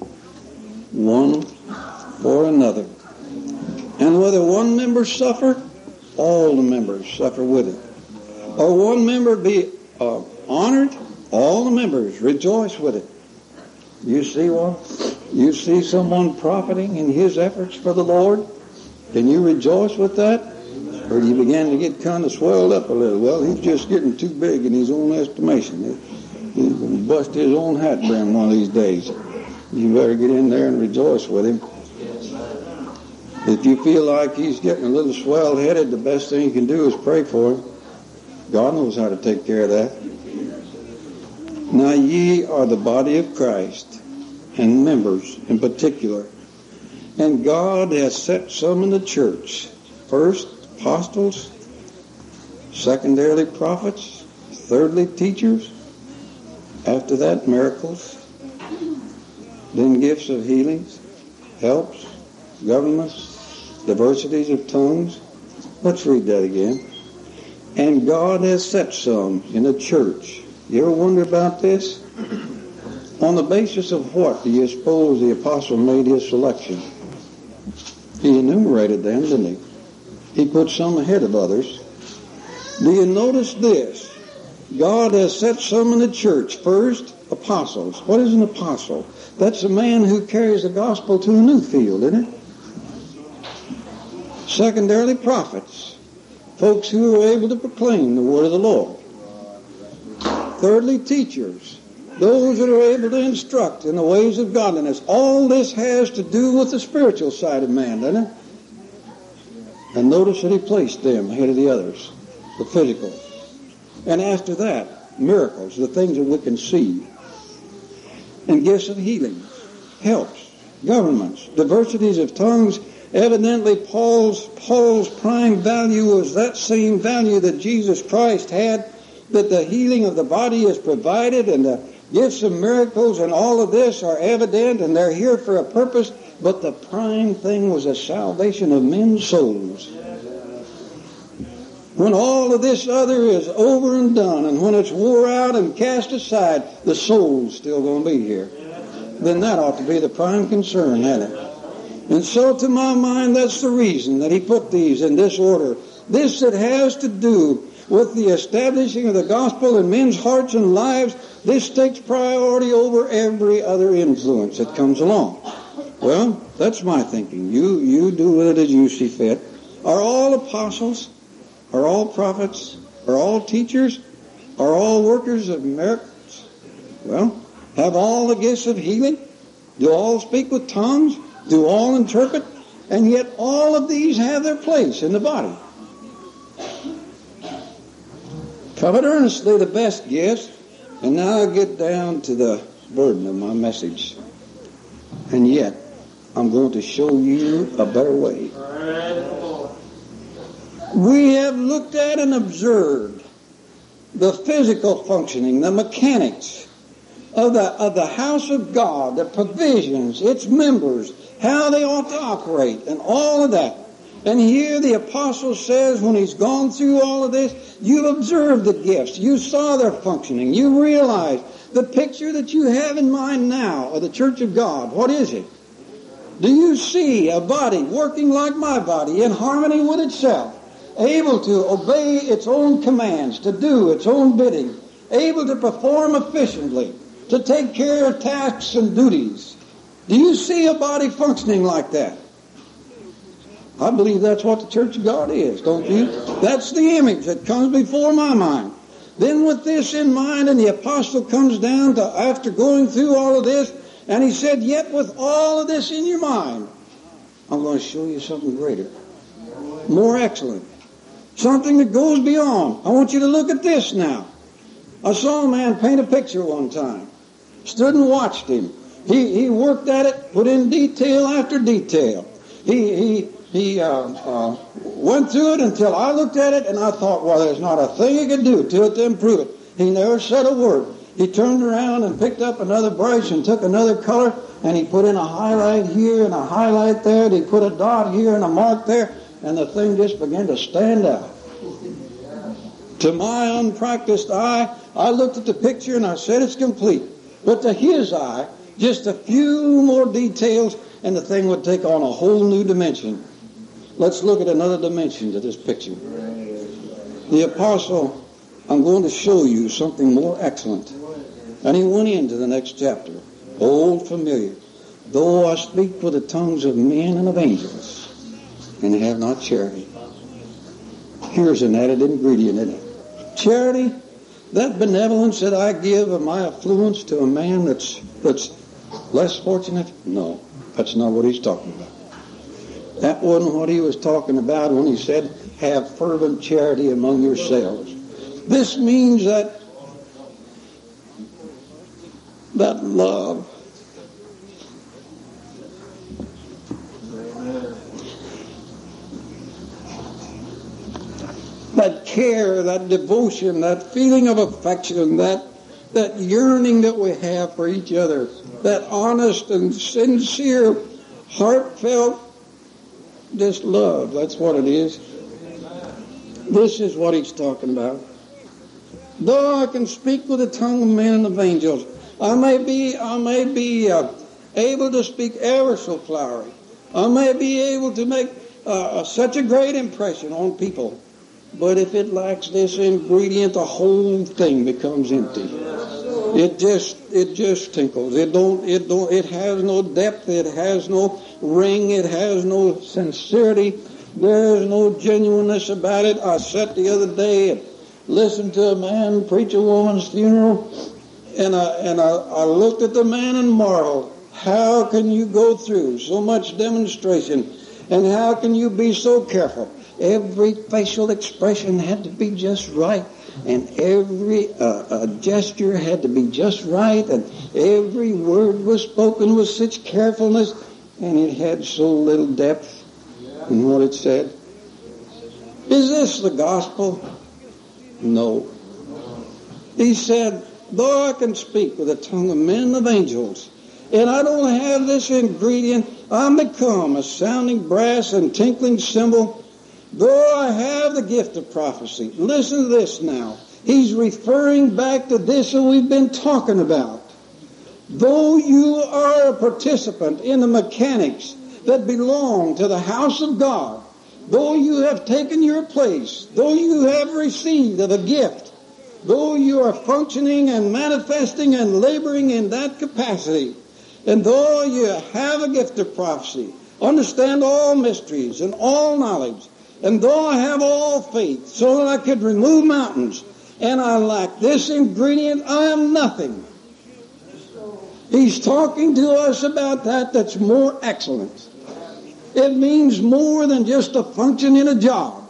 one for another. And whether one member suffer, all the members suffer with it. Or one member be honored, all the members rejoice with it. You see what? You see someone profiting in his efforts for the Lord? Can you rejoice with that? Or do you begin to get kind of swelled up a little? Well, he's just getting too big in his own estimation. He's going to bust his own hat brim one of these days. You better get in there and rejoice with him. If you feel like he's getting a little swell-headed, the best thing you can do is pray for him. God knows how to take care of that. Now ye are the body of Christ, and members in particular. And God has set some in the church. First, apostles. Secondarily, prophets. Thirdly, teachers. After that, miracles. Then gifts of healings, helps, governments, diversities of tongues. Let's read that again. And God has set some in the church. You ever wonder about this? On the basis of what do you suppose the apostle made his selection? He enumerated them, didn't he? He put some ahead of others. Do you notice this? God has set some in the church. First, apostles. What is an apostle? That's a man who carries the gospel to a new field, isn't it? Secondarily, prophets. Folks who are able to proclaim the word of the Lord. Thirdly, teachers. Those that are able to instruct in the ways of godliness. All this has to do with the spiritual side of man, doesn't it? And notice that he placed them ahead of the others, the physical. And after that, miracles, the things that we can see. And gifts of healing, helps, governments, diversities of tongues. Evidently, Paul's prime value was that same value that Jesus Christ had, that the healing of the body is provided, and the gifts of miracles and all of this are evident, and they're here for a purpose. But the prime thing was the salvation of men's souls. When all of this other is over and done, and when it's wore out and cast aside, the soul's still going to be here. Then that ought to be the prime concern, hadn't it? And so to my mind, that's the reason that he put these in this order. This that has to do with the establishing of the gospel in men's hearts and lives, this takes priority over every other influence that comes along. Well, that's my thinking. You do with it as you see fit. Are all apostles? Are all prophets? Are all teachers? Are all workers of miracles? Well, have all the gifts of healing? Do all speak with tongues? Do all interpret? And yet all of these have their place in the body. Covet earnestly the best gifts. And now I get down to the burden of my message. And yet, I'm going to show you a better way. We have looked at and observed the physical functioning, the mechanics of the house of God, the provisions, its members, how they ought to operate, and all of that. And here the apostle says, when he's gone through all of this, you've observed the gifts, you saw their functioning, you realize the picture that you have in mind now of the church of God. What is it? Do you see a body working like my body, in harmony with itself, able to obey its own commands, to do its own bidding, able to perform efficiently, to take care of tasks and duties? Do you see a body functioning like that? I believe that's what the church of God is, don't you? That's the image that comes before my mind. Then with this in mind, and the apostle comes down to, after going through all of this, and he said, yet with all of this in your mind, I'm going to show you something greater, more excellent, something that goes beyond. I want you to look at this now. I saw a man paint a picture one time. Stood and watched him. He worked at it, put in detail after detail. He went through it until I looked at it and I thought, well, there's not a thing he could do to it to improve it. He never said a word. He turned around and picked up another brush and took another color, and he put in a highlight here and a highlight there, and he put a dot here and a mark there, and the thing just began to stand out. To my unpracticed eye, I looked at the picture and I said it's complete. But to his eye, just a few more details and the thing would take on a whole new dimension. Let's look at another dimension to this picture. The apostle, I'm going to show you something more excellent. And he went into the next chapter. Old familiar. Though I speak with the tongues of men and of angels, and have not charity. Here's an added ingredient in it. Charity, that benevolence that I give of my affluence to a man that's less fortunate? No, that's not what he's talking about. That wasn't what he was talking about when he said, have fervent charity among yourselves. This means that love, that care, that devotion, that feeling of affection, that yearning that we have for each other, that honest and sincere, heartfelt, just love. That's what it is. This is what he's talking about. Though I can speak with the tongue of men and of angels, I may be able to speak ever so flowery. I may be able to make such a great impression on people. But if it lacks this ingredient, the whole thing becomes empty. It just tinkles. It has no depth. It has no ring. It has no sincerity. There's no genuineness about it. I sat the other day and listened to a man preach a woman's funeral, and I looked at the man and marveled. How can you go through so much demonstration, and how can you be so careful? Every facial expression had to be just right, and every gesture had to be just right, and every word was spoken with such carefulness, and it had so little depth in what it said. Is this the gospel? No. He said, though I can speak with the tongue of men and of angels, and I don't have this ingredient, I'm become a sounding brass and tinkling cymbal. Though I have the gift of prophecy. Listen to this now. He's referring back to this that we've been talking about. Though you are a participant in the mechanics that belong to the house of God, though you have taken your place, though you have received of a gift, though you are functioning and manifesting and laboring in that capacity, and though you have a gift of prophecy, understand all mysteries and all knowledge, and though I have all faith so that I could remove mountains, and I lack this ingredient, I am nothing. He's talking to us about that's more excellent. It means more than just a function in a job.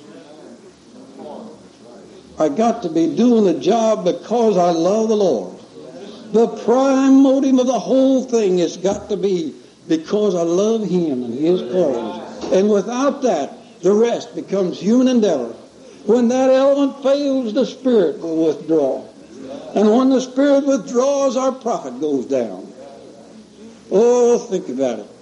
I got to be doing the job because I love the Lord. The prime motive of the whole thing has got to be because I love Him and His cause. And without that, the rest becomes human endeavor. When that element fails, the Spirit will withdraw. And when the Spirit withdraws, our profit goes down. Oh, think about it.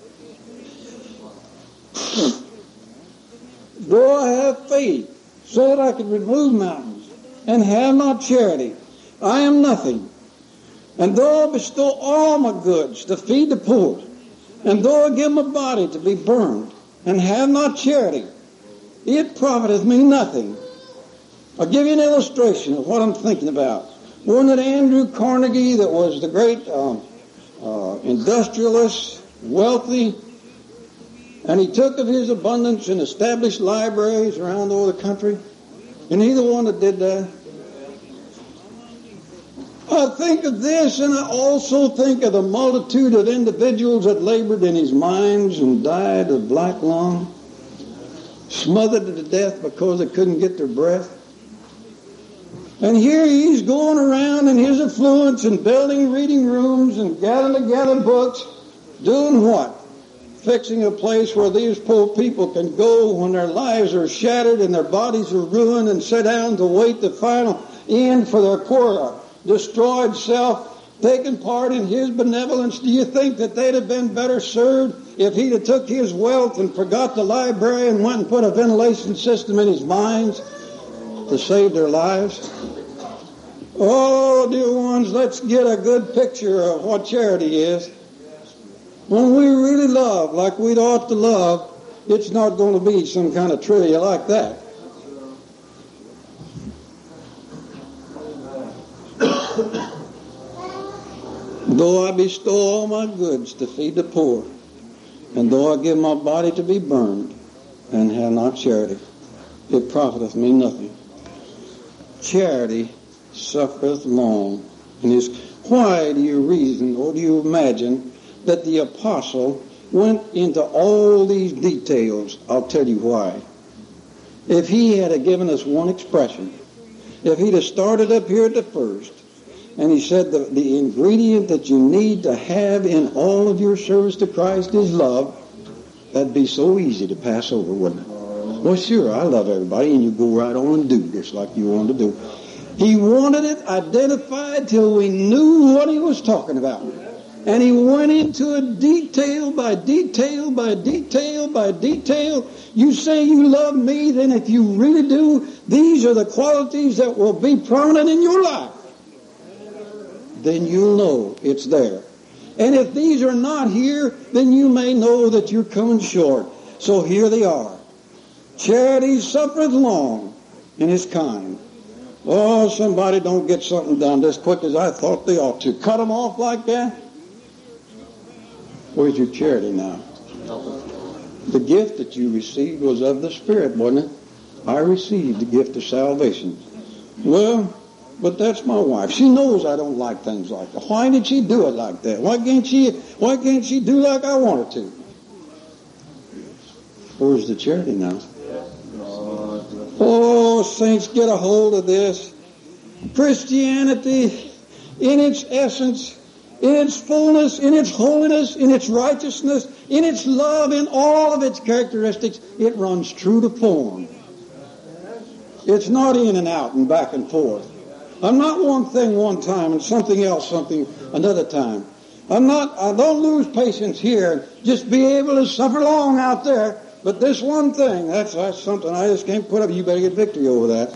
Though I have faith so that I can remove mountains and have not charity, I am nothing. And though I bestow all my goods to feed the poor, and though I give my body to be burned and have not charity, it profiteth me nothing. I'll give you an illustration of what I'm thinking about. Wasn't it Andrew Carnegie that was the great industrialist, wealthy, and he took of his abundance and established libraries around all the country? And he the one that did that? I think of this, and I also think of the multitude of individuals that labored in his mines and died of black lung, smothered to death because they couldn't get their breath. And here he's going around in his affluence and building reading rooms and gathering together books, doing what? Fixing a place where these poor people can go when their lives are shattered and their bodies are ruined, and sit down to wait the final end for their poor destroyed self, taking part in his benevolence. Do you think that they'd have been better served if he'd have took his wealth and forgot the library and went and put a ventilation system in his mines to save their lives? Oh, dear ones, let's get a good picture of what charity is. When we really love like we'd ought to love, it's not going to be some kind of trivia like that. Though I bestow all my goods to feed the poor, and though I give my body to be burned, and have not charity, it profiteth me nothing. Charity suffereth long. And why do you reason, or do you imagine that the apostle went into all these details? I'll tell you why. If he had given us one expression, if he'd have started up here at the first, and he said the ingredient that you need to have in all of your service to Christ is love, that'd be so easy to pass over, wouldn't it? Well, sure, I love everybody, and you go right on and do just like you wanted to do. He wanted it identified till we knew what he was talking about. And he went into it detail by detail by detail by detail. You say you love me, then if you really do, these are the qualities that will be prominent in your life. Then you'll know it's there. And if these are not here, then you may know that you're coming short. So here they are. Charity suffereth long and is kind. Oh, somebody don't get something done as quick as I thought they ought to. Cut them off like that? Where's your charity now? The gift that you received was of the Spirit, wasn't it? I received the gift of salvation. Well, but that's my wife. She knows I don't like things like that. Why did she do it like that? Why can't she do like I want her to? Where's the charity now? Oh, saints, get a hold of this. Christianity, in its essence, in its fullness, in its holiness, in its righteousness, in its love, in all of its characteristics, it runs true to form. It's not in and out and back and forth. I'm not one thing one time and something else something another time. I don't lose patience here. Just be able to suffer long out there. But this one thing, that's something I just can't put up. You better get victory over that.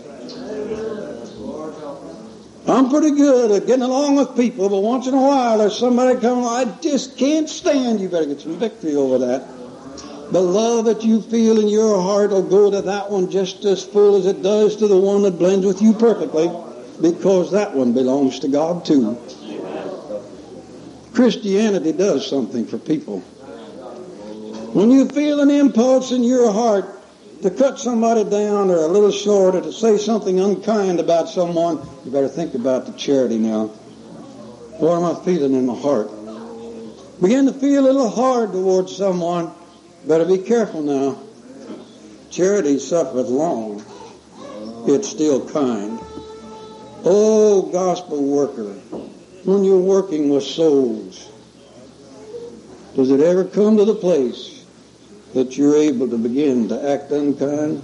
I'm pretty good at getting along with people, but once in a while there's somebody coming, I just can't stand. You better get some victory over that. The love that you feel in your heart will go to that one just as full as it does to the one that blends with you perfectly, because that one belongs to God too. Christianity does something for people. When you feel an impulse in your heart to cut somebody down or a little short or to say something unkind about someone, you better think about the charity now. What am I feeling in my heart? Begin to feel a little hard towards someone. Better be careful now. Charity suffereth long. It's still kind. Oh, gospel worker, when you're working with souls, does it ever come to the place that you're able to begin to act unkind?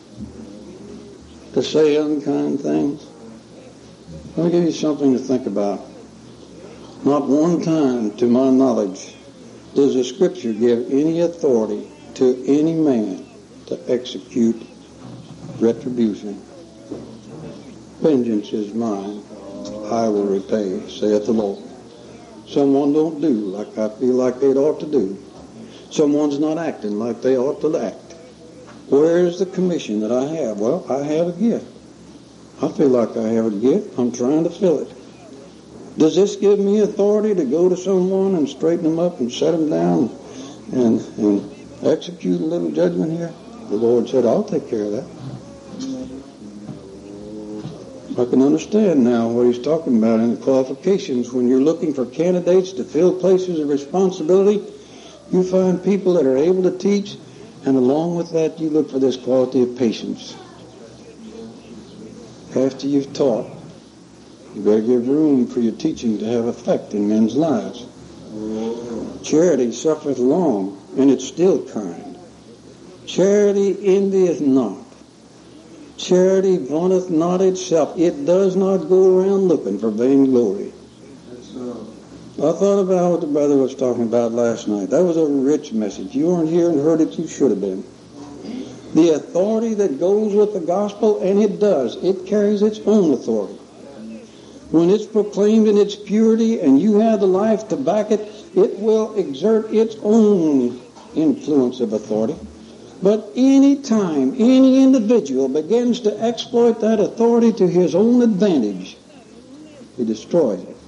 To say unkind things? Let me give you something to think about. Not one time, to my knowledge, does the Scripture give any authority to any man to execute retribution. Vengeance is mine, I will repay, saith the Lord. Someone don't do like I feel like they ought to do. Someone's not acting like they ought to act. Where is the commission that I have? Well, I have a gift. I feel like I have a gift. I'm trying to fill it. Does this give me authority to go to someone and straighten them up and set them down and execute a little judgment here? The Lord said, I'll take care of that. I can understand now what he's talking about in the qualifications. When you're looking for candidates to fill places of responsibility, you find people that are able to teach, and along with that you look for this quality of patience. After you've taught, you better give room for your teaching to have effect in men's lives. Charity suffereth long, and it's still kind. Charity envieth not. Charity vaunteth not itself. It does not go around looking for vainglory. I thought about what the brother was talking about last night. That was a rich message. You weren't here and heard it, you should have been. The authority that goes with the gospel, and it does, it carries its own authority. When it's proclaimed in its purity and you have the life to back it, it will exert its own influence of authority. But any time any individual begins to exploit that authority to his own advantage, he destroys it.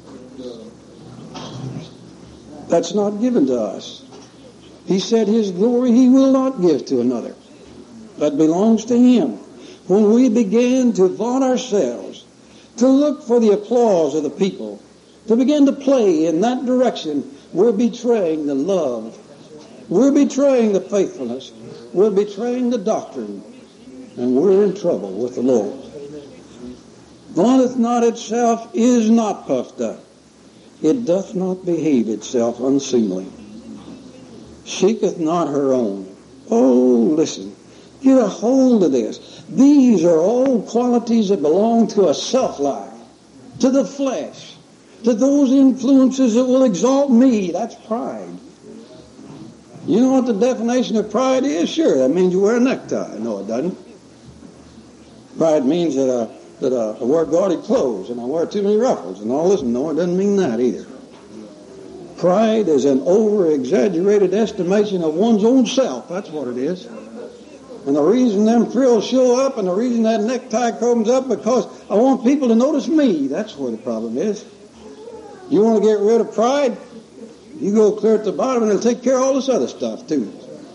That's not given to us. He said his glory he will not give to another. That belongs to him. When we begin to vaunt ourselves, to look for the applause of the people, to begin to play in that direction, we're betraying the love. We're betraying the faithfulness. We're betraying the doctrine. And we're in trouble with the Lord. Vaunteth not itself, is not puffed up. It doth not behave itself unseemly. Seeketh not her own. Oh, listen. Get a hold of this. These are all qualities that belong to a self-life, to the flesh, to those influences that will exalt me. That's pride. You know what the definition of pride is? Sure, that means you wear a necktie. No, it doesn't. Pride means that I wear gaudy clothes and I wear too many ruffles and all this. No, it doesn't mean that either. Pride is an over-exaggerated estimation of one's own self. That's what it is. And the reason them frills show up and the reason that necktie comes up, because I want people to notice me. That's where the problem is. You want to get rid of pride? You go clear at the bottom and it'll take care of all this other stuff too.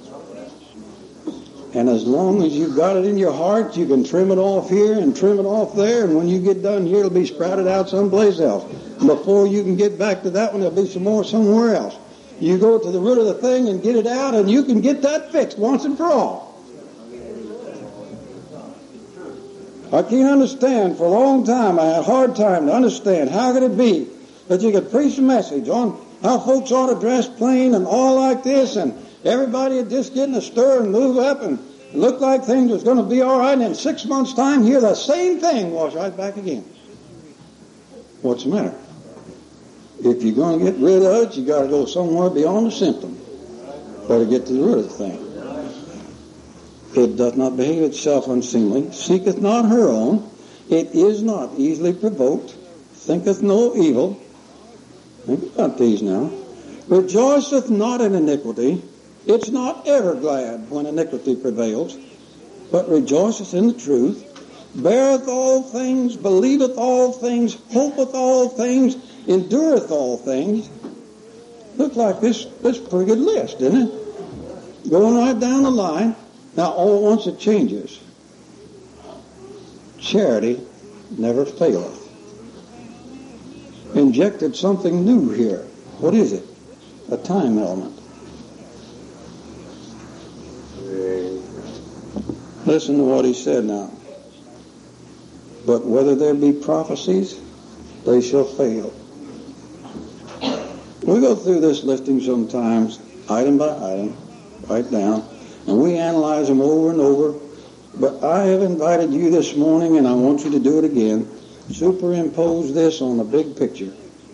And as long as you've got it in your heart, you can trim it off here and trim it off there, and when you get done here, it'll be sprouted out someplace else. And before you can get back to that one, there'll be some more somewhere else. You go to the root of the thing and get it out, and you can get that fixed once and for all. I can't understand. For a long time, I had a hard time to understand how could it be that you could preach a message on how folks ought to dress plain and all like this, and everybody would just get in a stir and move up and look like things was going to be all right, and in 6 months' time, hear the same thing wash right back again. What's the matter? If you're going to get rid of it, you got to go somewhere beyond the symptom. Better get to the root of the thing. It doth not behave itself unseemly, seeketh not her own, it is not easily provoked, thinketh no evil. Think about these now. Rejoiceth not in iniquity, It's not ever glad when iniquity prevails, but rejoiceth in the truth, beareth all things, believeth all things, hopeth all things, endureth all things. Look like this pretty good list, isn't it? Going right down the line. Now, all at once it changes. Charity never faileth. Injected something new here. What is it? A time element. Listen to what he said now. But whether there be prophecies, they shall fail. We go through this listing sometimes, item by item, right down, and we analyze them over and over. But I have invited you this morning, and I want you to do it again. Superimpose this on the big picture.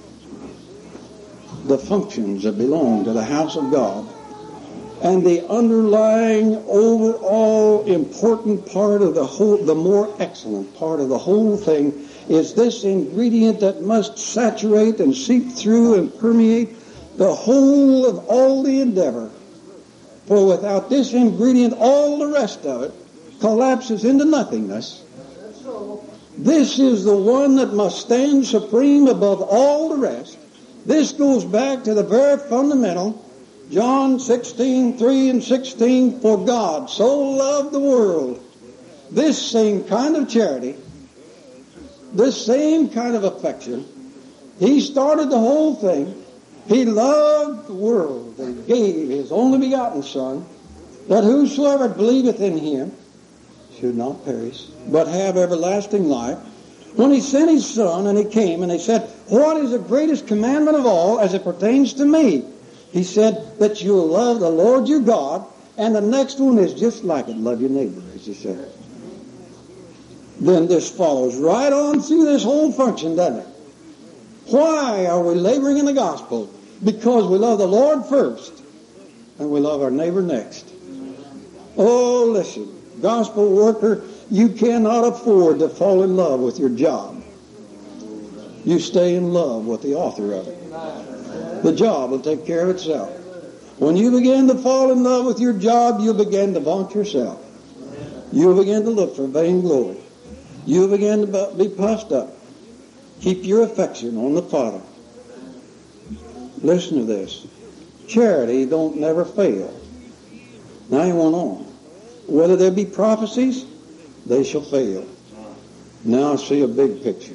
The functions that belong to the house of God. And the underlying, overall important part of the whole, the more excellent part of the whole thing, is this ingredient that must saturate and seep through and permeate the whole of all the endeavor. For without this ingredient, all the rest of it collapses into nothingness. This is the one that must stand supreme above all the rest. This goes back to the very fundamental. John 16:3 and 16, for God so loved the world. This same kind of charity, this same kind of affection, he started the whole thing. He loved the world and gave his only begotten Son, that whosoever believeth in him should not perish, but have everlasting life. When he sent his Son and he came and he said, what is the greatest commandment of all as it pertains to me? He said that you'll love the Lord your God, and the next one is just like it, love your neighbor, as he said. Then this follows right on through this whole function, doesn't it? Why are we laboring in the gospel? Because we love the Lord first, and we love our neighbor next. Oh, listen, gospel worker, you cannot afford to fall in love with your job. You stay in love with the author of it. The job will take care of itself. When you begin to fall in love with your job, you'll begin to vaunt yourself. You'll begin to look for vainglory. You'll begin to be puffed up. Keep your affection on the Father. Listen to this. Charity don't never fail. Now he went on. Whether there be prophecies, they shall fail. Now I see a big picture.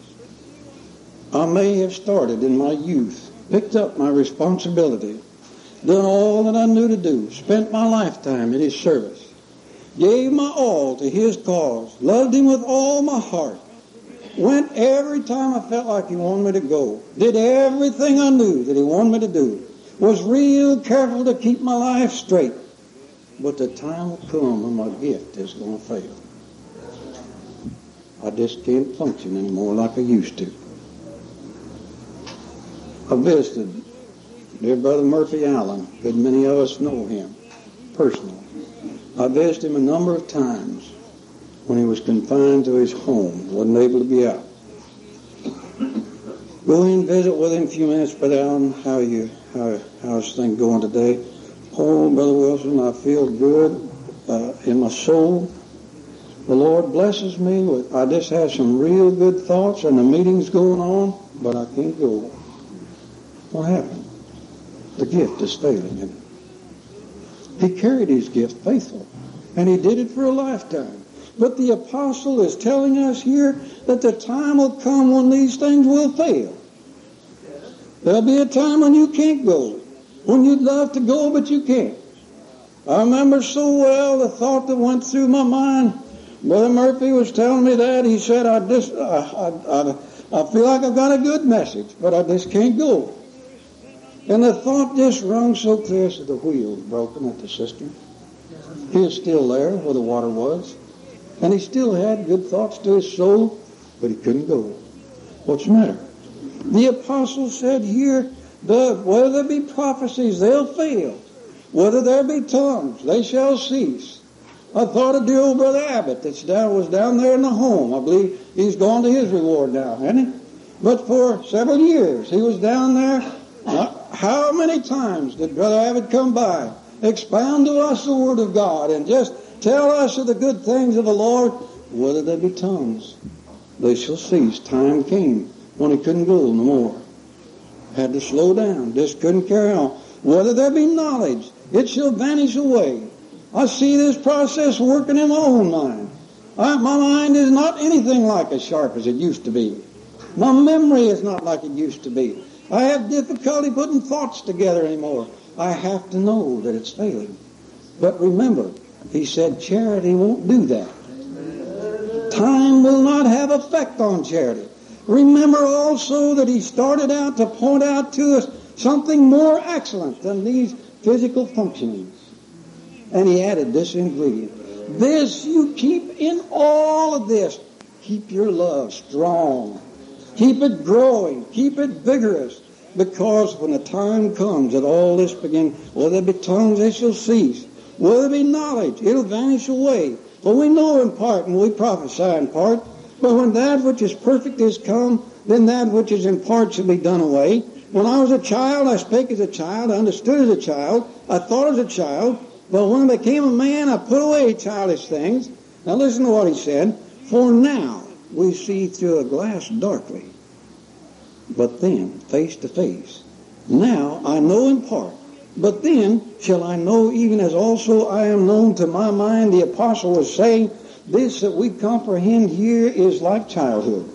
I may have started in my youth, picked up my responsibility, done all that I knew to do, spent my lifetime in his service, gave my all to his cause, loved him with all my heart, went every time I felt like he wanted me to go, did everything I knew that he wanted me to do, was real careful to keep my life straight. But the time will come when my gift is going to fail. I just can't function anymore like I used to. I visited dear Brother Murphy Allen. Good many of us know him personally. I visited him a number of times when he was confined to his home, wasn't able to be out. Go in and visit with him a few minutes, Brother Allen. How's things going today? Oh, Brother Wilson, I feel good in my soul. The Lord blesses me with, I just have some real good thoughts and the meeting's going on, but I can't go. What happened? The gift is failing him. He carried his gift faithful, and he did it for a lifetime. But the apostle is telling us here that the time will come when these things will fail. There'll be a time when you can't go, when you'd love to go, but you can't. I remember so well the thought that went through my mind. Brother Murphy was telling me that. He said, I feel like I've got a good message, but I just can't go. And the thought just rung so clear as the wheel broken at the cistern. He was still there where the water was. And he still had good thoughts to his soul, but he couldn't go. What's the matter? The apostle said here, whether there be prophecies, they'll fail. Whether there be tongues, they shall cease. I thought of dear old Brother Abbott was down there in the home. I believe he's gone to his reward now, hasn't he? But for several years he was down there. How many times did Brother Abbott come by expound to us the Word of God and just tell us of the good things of the Lord, whether there be tongues, they shall cease. Time came when he couldn't go no more. Had to slow down. Just couldn't carry on. Whether there be knowledge, it shall vanish away. I see this process working in my own mind. My mind is not anything like as sharp as it used to be. My memory is not like it used to be. I have difficulty putting thoughts together anymore. I have to know that it's failing. But remember, he said charity won't do that. Time will not have effect on charity. Remember also that he started out to point out to us something more excellent than these physical functionings. And he added this ingredient. This you keep in all of this. Keep your love strong. Keep it growing. Keep it vigorous. Because when the time comes that all this begins, whether there be tongues, they shall cease. Whether there be knowledge, it'll vanish away. For we know in part and we prophesy in part. But when that which is perfect is come, then that which is in part shall be done away. When I was a child, I spake as a child, I understood as a child, I thought as a child. But when I became a man, I put away childish things. Now listen to what he said. For now we see through a glass darkly, but then face to face. Now I know in part, but then shall I know even as also I am known to my mind. The apostle was saying, this that we comprehend here is like childhood.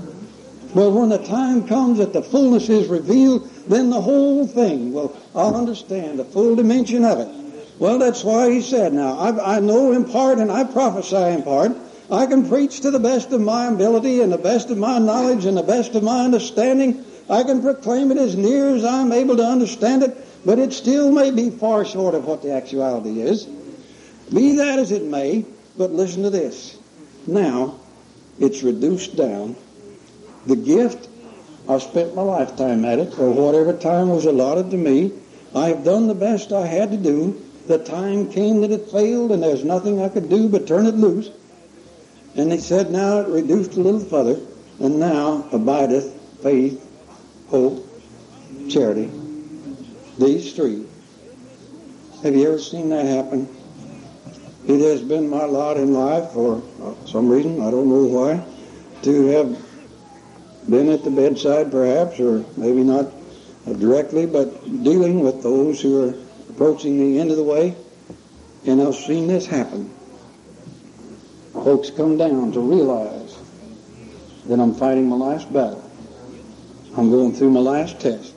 But when the time comes that the fullness is revealed, then the whole thing, I'll understand the full dimension of it. Well, that's why he said, now, I know in part and I prophesy in part. I can preach to the best of my ability and the best of my knowledge and the best of my understanding. I can proclaim it as near as I'm able to understand it, but it still may be far short of what the actuality is. Be that as it may, but listen to this. Now, it's reduced down. The gift, I've spent my lifetime at it, or whatever time was allotted to me. I have done the best I had to do. The time came that it failed, and there's nothing I could do but turn it loose. And he said, now it reduced a little further, and now abideth faith, hope, charity. These three. Have you ever seen that happen? It has been my lot in life, for some reason, I don't know why, to have been at the bedside perhaps, or maybe not directly, but dealing with those who are approaching the end of the way, and I've seen this happen. Folks come down to realize that I'm fighting my last battle. I'm going through my last test.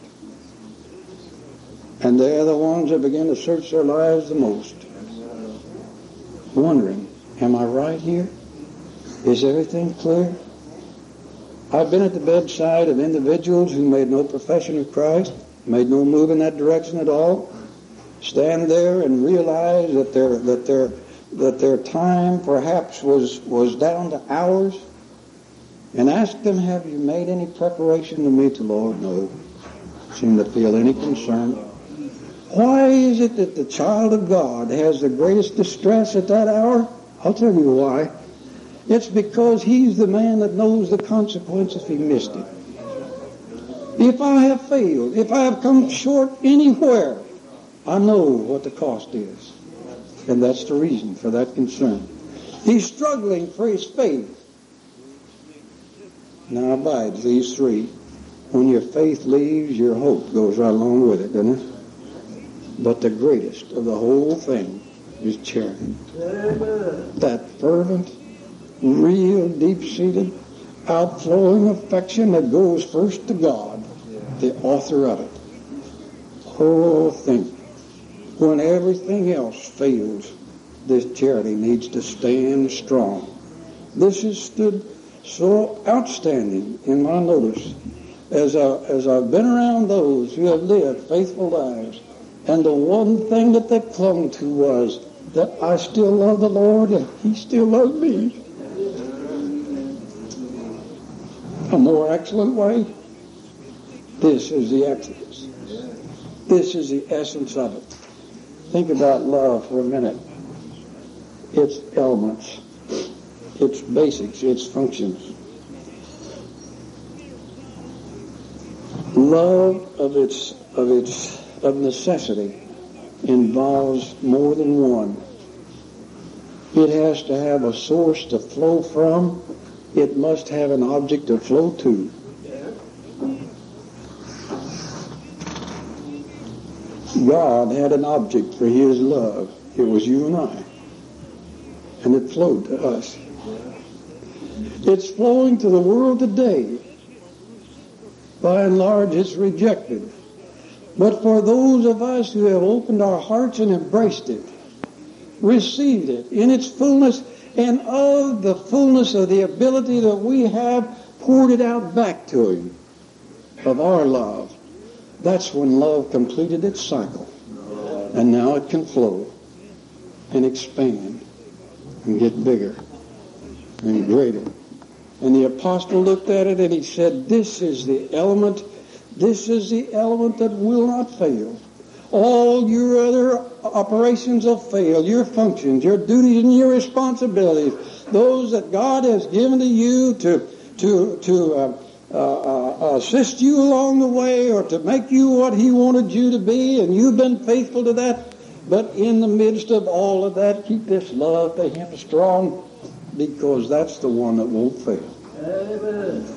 And they're the ones that begin to search their lives the most, wondering, am I right here? Is everything clear? I've been at the bedside of individuals who made no profession of Christ, made no move in that direction at all, stand there and realize that their time perhaps was down to hours, and ask them, have you made any preparation to meet the Lord? No. Seem to feel any concern. Why is it that the child of God has the greatest distress at that hour? I'll tell you why. It's because he's the man that knows the consequence if he missed it. If I have failed, if I have come short anywhere, I know what the cost is. And that's the reason for that concern. He's struggling for his faith. Now abides these three. When your faith leaves, your hope goes right along with it, doesn't it? But the greatest of the whole thing is charity. That fervent, real, deep-seated, outflowing affection that goes first to God, the author of it. Oh, think. When everything else fails, this charity needs to stand strong. This has stood so outstanding in my notice as I've been around those who have lived faithful lives. And the one thing that they clung to was that I still love the Lord and He still loves me. A more excellent way? This is the excellence. This is the essence of it. Think about love for a minute. Its elements, its basics, its functions. Love of necessity involves more than one. It has to have a source to flow from. It must have an object to flow to. God had an object for his love. It was you and I. And it flowed to us. It's flowing to the world today. By and large, it's rejected. But for those of us who have opened our hearts and embraced it, received it in its fullness, and of the fullness of the ability that we have, poured it out back to him of our love, that's when love completed its cycle. And now it can flow and expand and get bigger and greater. And the apostle looked at it and he said, this is the element that will not fail. All your other operations will fail, your functions, your duties and your responsibilities, those that God has given to you to assist you along the way or to make you what he wanted you to be, and you've been faithful to that. But in the midst of all of that, keep this love to him strong, because that's the one that won't fail. Amen.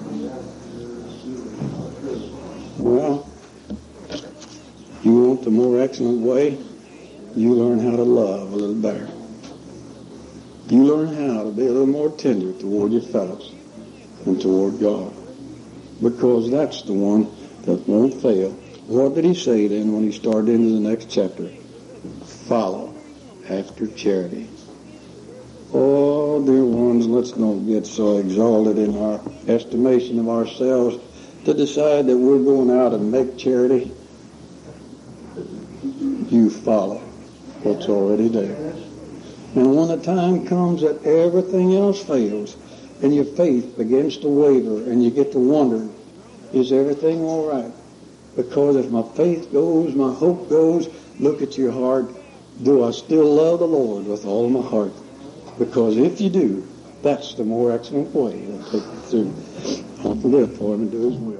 Well, you want the more excellent way? You learn how to love a little better. You learn how to be a little more tender toward your fellows and toward God, because that's the one that won't fail. What did he say then when he started into the next chapter? Follow after charity. Oh, dear ones, let's not get so exalted in our estimation of ourselves to decide that we're going out and make charity. You follow what's already there. And when the time comes that everything else fails and your faith begins to waver and you get to wondering, is everything all right? Because if my faith goes, my hope goes, look at your heart. Do I still love the Lord with all my heart? Because if you do, that's the more excellent way to take you through. I want to live for him and do his will.